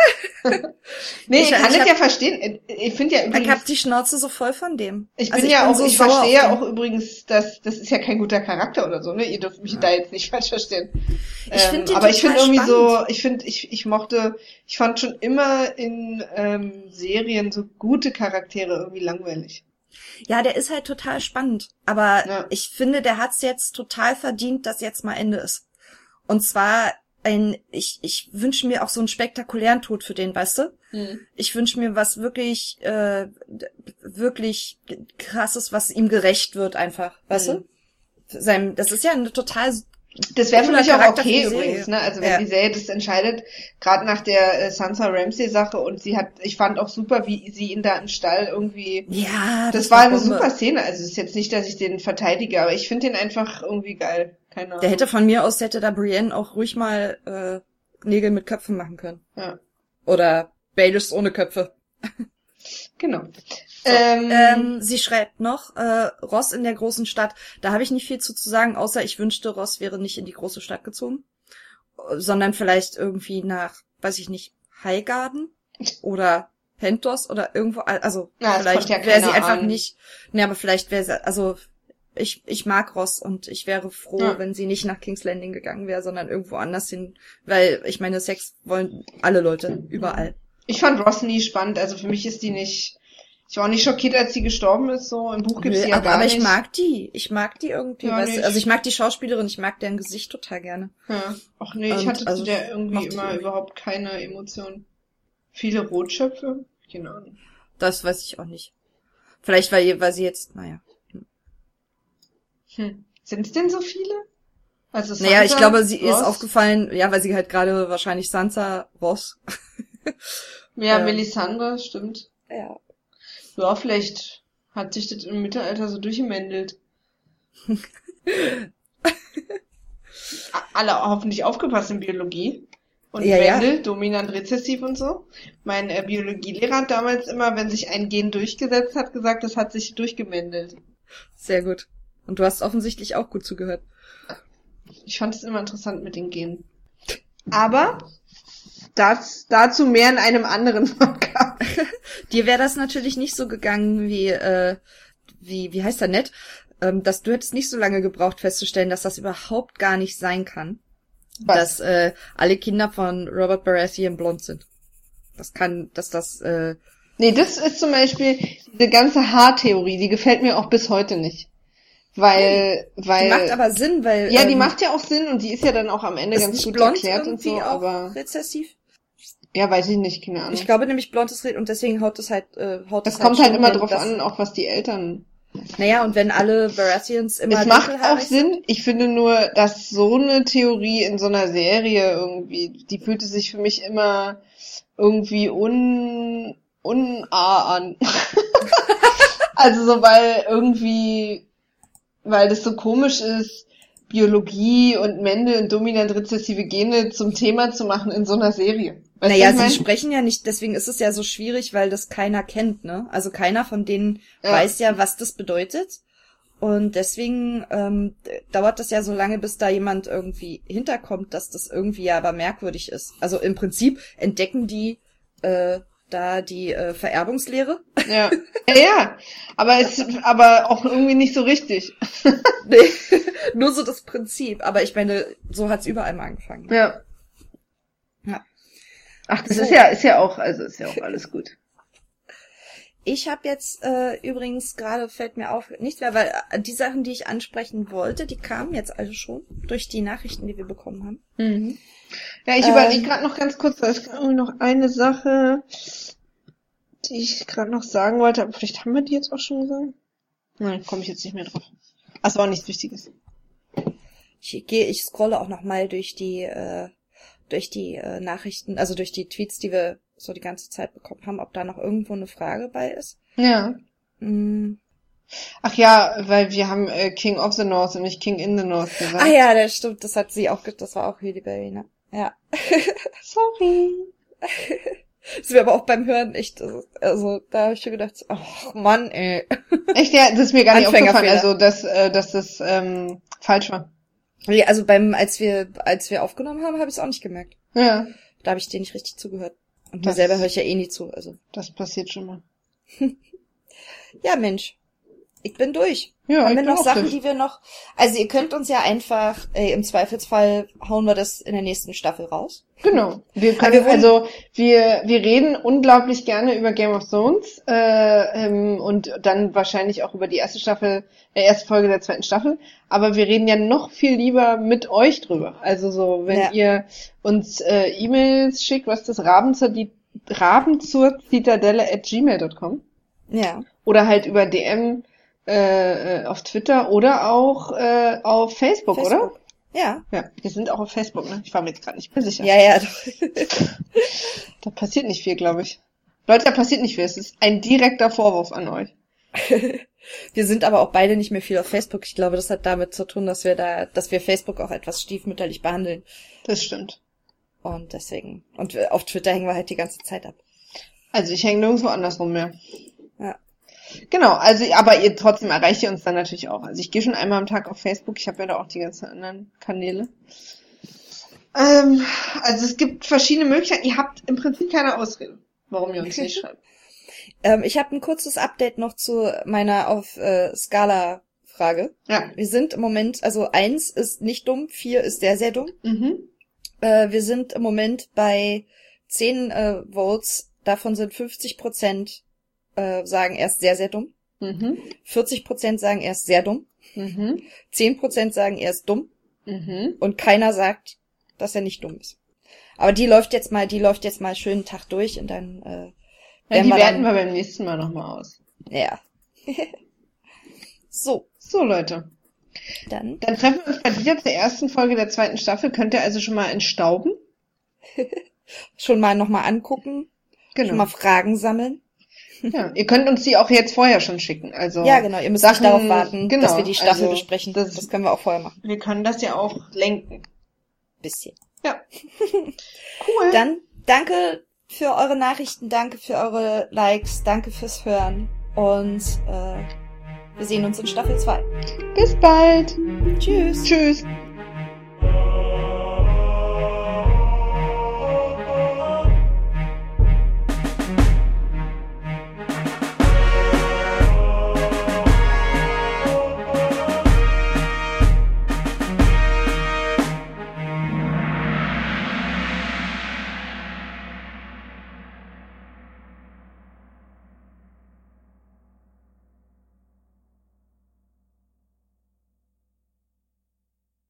Speaker 2: nee, ich, ich kann ich das ja verstehen. Ich finde ja übrigens...
Speaker 1: Ich hab die Schnauze so voll von dem.
Speaker 2: Ich bin
Speaker 1: also ich
Speaker 2: ja
Speaker 1: bin
Speaker 2: auch,
Speaker 1: so
Speaker 2: ich verstehe ja auch übrigens, dass das ist ja kein guter Charakter oder so, ne? Ihr dürft mich ja. da jetzt nicht falsch verstehen.
Speaker 1: Ich
Speaker 2: ähm,
Speaker 1: finde
Speaker 2: aber ich finde irgendwie
Speaker 1: spannend.
Speaker 2: so, ich finde, ich ich mochte, ich fand schon immer in ähm, Serien so gute Charaktere irgendwie langweilig.
Speaker 1: Ja, der ist halt total spannend. Aber
Speaker 2: ja.
Speaker 1: ich finde, der hat's jetzt total verdient, dass jetzt mal Ende ist. Und zwar ein, ich, ich wünsche mir auch so einen spektakulären Tod für den, weißt du?
Speaker 2: Hm.
Speaker 1: Ich wünsche mir was wirklich, äh, wirklich krasses, was ihm gerecht wird einfach, weißt
Speaker 2: hm.
Speaker 1: du? Sein, das ist ja eine total
Speaker 2: Das wäre für mich auch
Speaker 1: Charakter
Speaker 2: okay
Speaker 1: für die
Speaker 2: übrigens,
Speaker 1: Serie.
Speaker 2: ne? Also wenn
Speaker 1: Ja.
Speaker 2: die Serie das entscheidet, gerade nach der äh, Sansa Ramsay Sache, und sie hat, ich fand auch super, wie sie ihn da im Stall irgendwie.
Speaker 1: Ja,
Speaker 2: das,
Speaker 1: das
Speaker 2: war
Speaker 1: war
Speaker 2: eine
Speaker 1: Bombe.
Speaker 2: super Szene. Also es ist jetzt nicht, dass ich den verteidige, aber ich finde den einfach irgendwie geil. Keine Ahnung.
Speaker 1: Der hätte von mir aus, hätte da Brienne auch ruhig mal äh, Nägel mit Köpfen machen können.
Speaker 2: Ja.
Speaker 1: Oder Baelish ohne Köpfe.
Speaker 2: Genau.
Speaker 1: So,
Speaker 2: ähm,
Speaker 1: ähm, sie schreibt noch, äh, Ross in der großen Stadt. Da habe ich nicht viel zu, zu sagen, außer ich wünschte, Ross wäre nicht in die große Stadt gezogen, sondern vielleicht irgendwie nach, weiß ich nicht, Highgarden oder Pentos oder irgendwo, also
Speaker 2: ja,
Speaker 1: vielleicht
Speaker 2: ja
Speaker 1: wäre sie einfach
Speaker 2: an.
Speaker 1: nicht, ne, aber vielleicht wäre sie, also ich ich mag Ross und ich wäre froh,
Speaker 2: ja.
Speaker 1: wenn sie nicht nach King's Landing gegangen wäre, sondern irgendwo anders hin, weil ich meine, Sex wollen alle Leute, überall.
Speaker 2: Ich fand Ross nie spannend, also für mich ist die nicht, ich war auch nicht schockiert, als sie gestorben ist, so, im Buch gibt's
Speaker 1: Nö,
Speaker 2: sie ja
Speaker 1: aber,
Speaker 2: gar
Speaker 1: aber
Speaker 2: nicht.
Speaker 1: ich mag die, ich mag die irgendwie,
Speaker 2: Ja,
Speaker 1: weißt du?
Speaker 2: nicht.
Speaker 1: Also ich mag die Schauspielerin, ich mag deren Gesicht total gerne.
Speaker 2: Ja. Ach nee, ich
Speaker 1: Und
Speaker 2: hatte
Speaker 1: also
Speaker 2: zu der irgendwie
Speaker 1: mochte ich
Speaker 2: immer
Speaker 1: irgendwie.
Speaker 2: überhaupt keine Emotionen. Viele Rotschöpfe? Keine Ahnung.
Speaker 1: Das weiß ich auch nicht. Vielleicht, weil, weil sie jetzt, naja.
Speaker 2: Hm. Sind es denn so viele? Also Sansa,
Speaker 1: Naja, ich glaube, sie
Speaker 2: Ross?
Speaker 1: ist aufgefallen, ja, weil sie halt gerade wahrscheinlich Sansa, Ross.
Speaker 2: Ja,
Speaker 1: ähm,
Speaker 2: Melisandre, stimmt.
Speaker 1: Ja.
Speaker 2: Ja, vielleicht hat sich das im Mittelalter so durchgemändelt. A- Alle hoffentlich aufgepasst in Biologie. Und
Speaker 1: Ja, ja.
Speaker 2: Mendel, dominant rezessiv und so. Mein äh, Biologielehrer hat damals immer, wenn sich ein Gen durchgesetzt hat, gesagt, das hat sich durchgemändelt.
Speaker 1: Sehr gut. Und du hast offensichtlich auch gut zugehört.
Speaker 2: Ich fand es immer interessant mit den Genen. Aber das, dazu mehr in einem anderen Podcast.
Speaker 1: Dir wäre das natürlich nicht so gegangen wie, äh, wie, wie heißt der Ned? Ähm, dass du hättest nicht so lange gebraucht festzustellen, dass das überhaupt gar nicht sein kann.
Speaker 2: Was?
Speaker 1: Dass äh, alle Kinder von Robert Baratheon blond sind. Das kann, dass das, äh,
Speaker 2: Nee, das ist zum Beispiel diese ganze Haartheorie, die gefällt mir auch bis heute nicht. Weil, weil.
Speaker 1: die macht aber Sinn, weil.
Speaker 2: Ja, die
Speaker 1: ähm,
Speaker 2: macht ja auch Sinn und die ist ja dann auch am Ende
Speaker 1: ist
Speaker 2: ganz
Speaker 1: nicht
Speaker 2: gut
Speaker 1: blond
Speaker 2: erklärt und so,
Speaker 1: irgendwie auch
Speaker 2: aber.
Speaker 1: rezessiv?
Speaker 2: Ja, weiß ich nicht, keine Ahnung.
Speaker 1: Ich glaube nämlich blond ist red und deswegen haut es halt, äh, haut
Speaker 2: Es
Speaker 1: es
Speaker 2: kommt halt
Speaker 1: schon
Speaker 2: immer
Speaker 1: hin,
Speaker 2: drauf
Speaker 1: dass-
Speaker 2: an, auch was die Eltern.
Speaker 1: Naja, und wenn alle Baratheons immer
Speaker 2: Es macht auch
Speaker 1: dunkelhaarig sind,
Speaker 2: Sinn. Ich finde nur, dass so eine Theorie in so einer Serie irgendwie, die fühlte sich für mich immer irgendwie un, unah an. Also so, weil irgendwie, weil das so komisch ist, Biologie und Mendel und dominant rezessive Gene zum Thema zu machen in so einer Serie. Weißt
Speaker 1: naja,
Speaker 2: du, was
Speaker 1: sie
Speaker 2: ich mein?
Speaker 1: sprechen ja nicht, deswegen ist es ja so schwierig, weil das keiner kennt, ne? Also keiner von denen
Speaker 2: Ja.
Speaker 1: weiß ja, was das bedeutet. Und deswegen ähm, d- dauert das ja so lange, bis da jemand irgendwie hinterkommt, dass das irgendwie ja aber merkwürdig ist. Also im Prinzip entdecken die äh, da die äh, Vererbungslehre.
Speaker 2: Ja. Ja, ja. Aber es, aber auch irgendwie nicht so richtig.
Speaker 1: Nee, nur so das Prinzip. Aber ich meine, so hat's überall mal angefangen.
Speaker 2: Ja.
Speaker 1: Ja.
Speaker 2: Ach, das
Speaker 1: So.
Speaker 2: ist ja, ist ja auch, also ist ja auch alles gut.
Speaker 1: Ich habe jetzt äh, übrigens gerade, fällt mir auf, nichts mehr, weil äh, die Sachen, die ich ansprechen wollte, die kamen jetzt also schon durch die Nachrichten, die wir bekommen haben.
Speaker 2: Mhm. Ja, ich
Speaker 1: Ähm.
Speaker 2: überlege gerade noch ganz kurz, da ist irgendwie noch eine Sache, die ich gerade noch sagen wollte, aber vielleicht haben wir die jetzt auch schon gesagt. Nein, komme ich jetzt nicht mehr drauf. Ach, es war auch nichts Wichtiges.
Speaker 1: Ich gehe, ich scrolle auch noch mal durch die äh, durch die äh, Nachrichten, also durch die Tweets, die wir so die ganze Zeit bekommen haben, ob da noch irgendwo eine Frage bei ist.
Speaker 2: Ja.
Speaker 1: Mm.
Speaker 2: Ach ja, weil wir haben äh, King of the North und nicht King in the North gesagt.
Speaker 1: Ah ja, das stimmt, das hat sie auch, ge- das war auch Halle Berry, ne? Ja.
Speaker 2: Sorry.
Speaker 1: Das wäre aber auch beim Hören echt, also, also da habe ich schon gedacht, ach Mann, ey.
Speaker 2: Echt, ja, das ist mir gar nicht aufgefallen,
Speaker 1: Anfängerfehler.
Speaker 2: also dass, äh, dass das ähm, falsch war.
Speaker 1: Nee, also beim, als wir, als wir aufgenommen haben, habe ich es auch nicht gemerkt.
Speaker 2: Ja,
Speaker 1: Da habe ich dir nicht richtig zugehört. Und mir
Speaker 2: Das-
Speaker 1: selber höre ich ja eh nie zu, also.
Speaker 2: das passiert schon mal.
Speaker 1: Ja, Mensch. Ich bin durch.
Speaker 2: Ja,
Speaker 1: Haben
Speaker 2: ich
Speaker 1: wir
Speaker 2: bin
Speaker 1: noch
Speaker 2: auch
Speaker 1: Sachen,
Speaker 2: durch.
Speaker 1: die wir noch, also ihr könnt uns ja einfach, äh, im Zweifelsfall hauen wir das in der nächsten Staffel raus.
Speaker 2: Genau. Wir
Speaker 1: Aber
Speaker 2: können,
Speaker 1: wir wollen-
Speaker 2: also wir wir reden unglaublich gerne über Game of Thrones äh, ähm, und dann wahrscheinlich auch über die erste Staffel, äh, erste Folge der zweiten Staffel. Aber wir reden ja noch viel lieber mit euch drüber. Also so, wenn
Speaker 1: Ja.
Speaker 2: ihr uns äh, E-Mails schickt, was ist das Raben zur die Raben zur Zitadelle at gmail dot com
Speaker 1: Ja.
Speaker 2: oder halt über D M äh, äh, auf Twitter oder auch äh, auf Facebook, oder?
Speaker 1: Facebook. Ja.
Speaker 2: Ja, wir sind auch auf Facebook, ne? Ich war mir jetzt gerade nicht mehr sicher.
Speaker 1: Ja, ja, doch.
Speaker 2: Da passiert nicht viel, glaube ich. Leute, da passiert nicht viel. Es ist ein direkter Vorwurf an euch.
Speaker 1: Wir sind aber auch beide nicht mehr viel auf Facebook. Ich glaube, das hat damit zu tun, dass wir da, dass wir Facebook auch etwas stiefmütterlich behandeln.
Speaker 2: Das stimmt.
Speaker 1: Und deswegen. Und wir- auf Twitter hängen wir halt die ganze Zeit ab.
Speaker 2: Also ich hänge nirgendwo andersrum mehr.
Speaker 1: Ja.
Speaker 2: Genau, also aber ihr trotzdem erreicht ihr uns dann natürlich auch. Also ich gehe schon einmal am Tag auf Facebook. Ich habe ja da auch die ganzen anderen Kanäle. Ähm, also es gibt verschiedene Möglichkeiten. Ihr habt im Prinzip keine Ausrede, warum ihr uns nicht schreibt.
Speaker 1: Ähm, ich habe ein kurzes Update noch zu meiner auf äh, Skala-Frage.
Speaker 2: Ja.
Speaker 1: Wir sind im Moment, also eins ist nicht dumm, vier ist sehr, sehr dumm.
Speaker 2: Mhm.
Speaker 1: Äh, wir sind im Moment bei zehn äh, Votes. Davon sind fünfzig Prozent äh, sagen erst sehr, sehr dumm.
Speaker 2: Mhm.
Speaker 1: vierzig Prozent sagen erst sehr dumm.
Speaker 2: Mhm.
Speaker 1: zehn Prozent sagen erst dumm.
Speaker 2: Mhm.
Speaker 1: Und keiner sagt, dass er nicht dumm ist. Aber die läuft jetzt mal, die läuft jetzt mal schön einen Tag durch und dann äh,
Speaker 2: Ja,
Speaker 1: werden
Speaker 2: die
Speaker 1: wir
Speaker 2: werten
Speaker 1: dann,
Speaker 2: wir beim nächsten Mal nochmal aus.
Speaker 1: ja. So,
Speaker 2: So, Leute.
Speaker 1: dann
Speaker 2: Dann treffen wir uns bald wieder zur ersten Folge der zweiten Staffel. Könnt ihr also schon mal entstauben?
Speaker 1: schon mal nochmal angucken,
Speaker 2: Genau.
Speaker 1: schon mal Fragen sammeln.
Speaker 2: Ja, ihr könnt uns die auch jetzt vorher schon schicken. Also
Speaker 1: Ja, genau, ihr müsst
Speaker 2: Sachen-
Speaker 1: nicht darauf warten,
Speaker 2: genau,
Speaker 1: dass wir die Staffel
Speaker 2: also
Speaker 1: besprechen.
Speaker 2: das-
Speaker 1: Das, können wir auch vorher machen.
Speaker 2: wir können das ja auch lenken.
Speaker 1: Bisschen.
Speaker 2: Ja. Cool.
Speaker 1: Dann danke für eure Nachrichten, danke für eure Likes, danke fürs Hören und äh, wir sehen uns in Staffel zwei.
Speaker 2: Bis bald.
Speaker 1: Tschüss.
Speaker 2: Tschüss.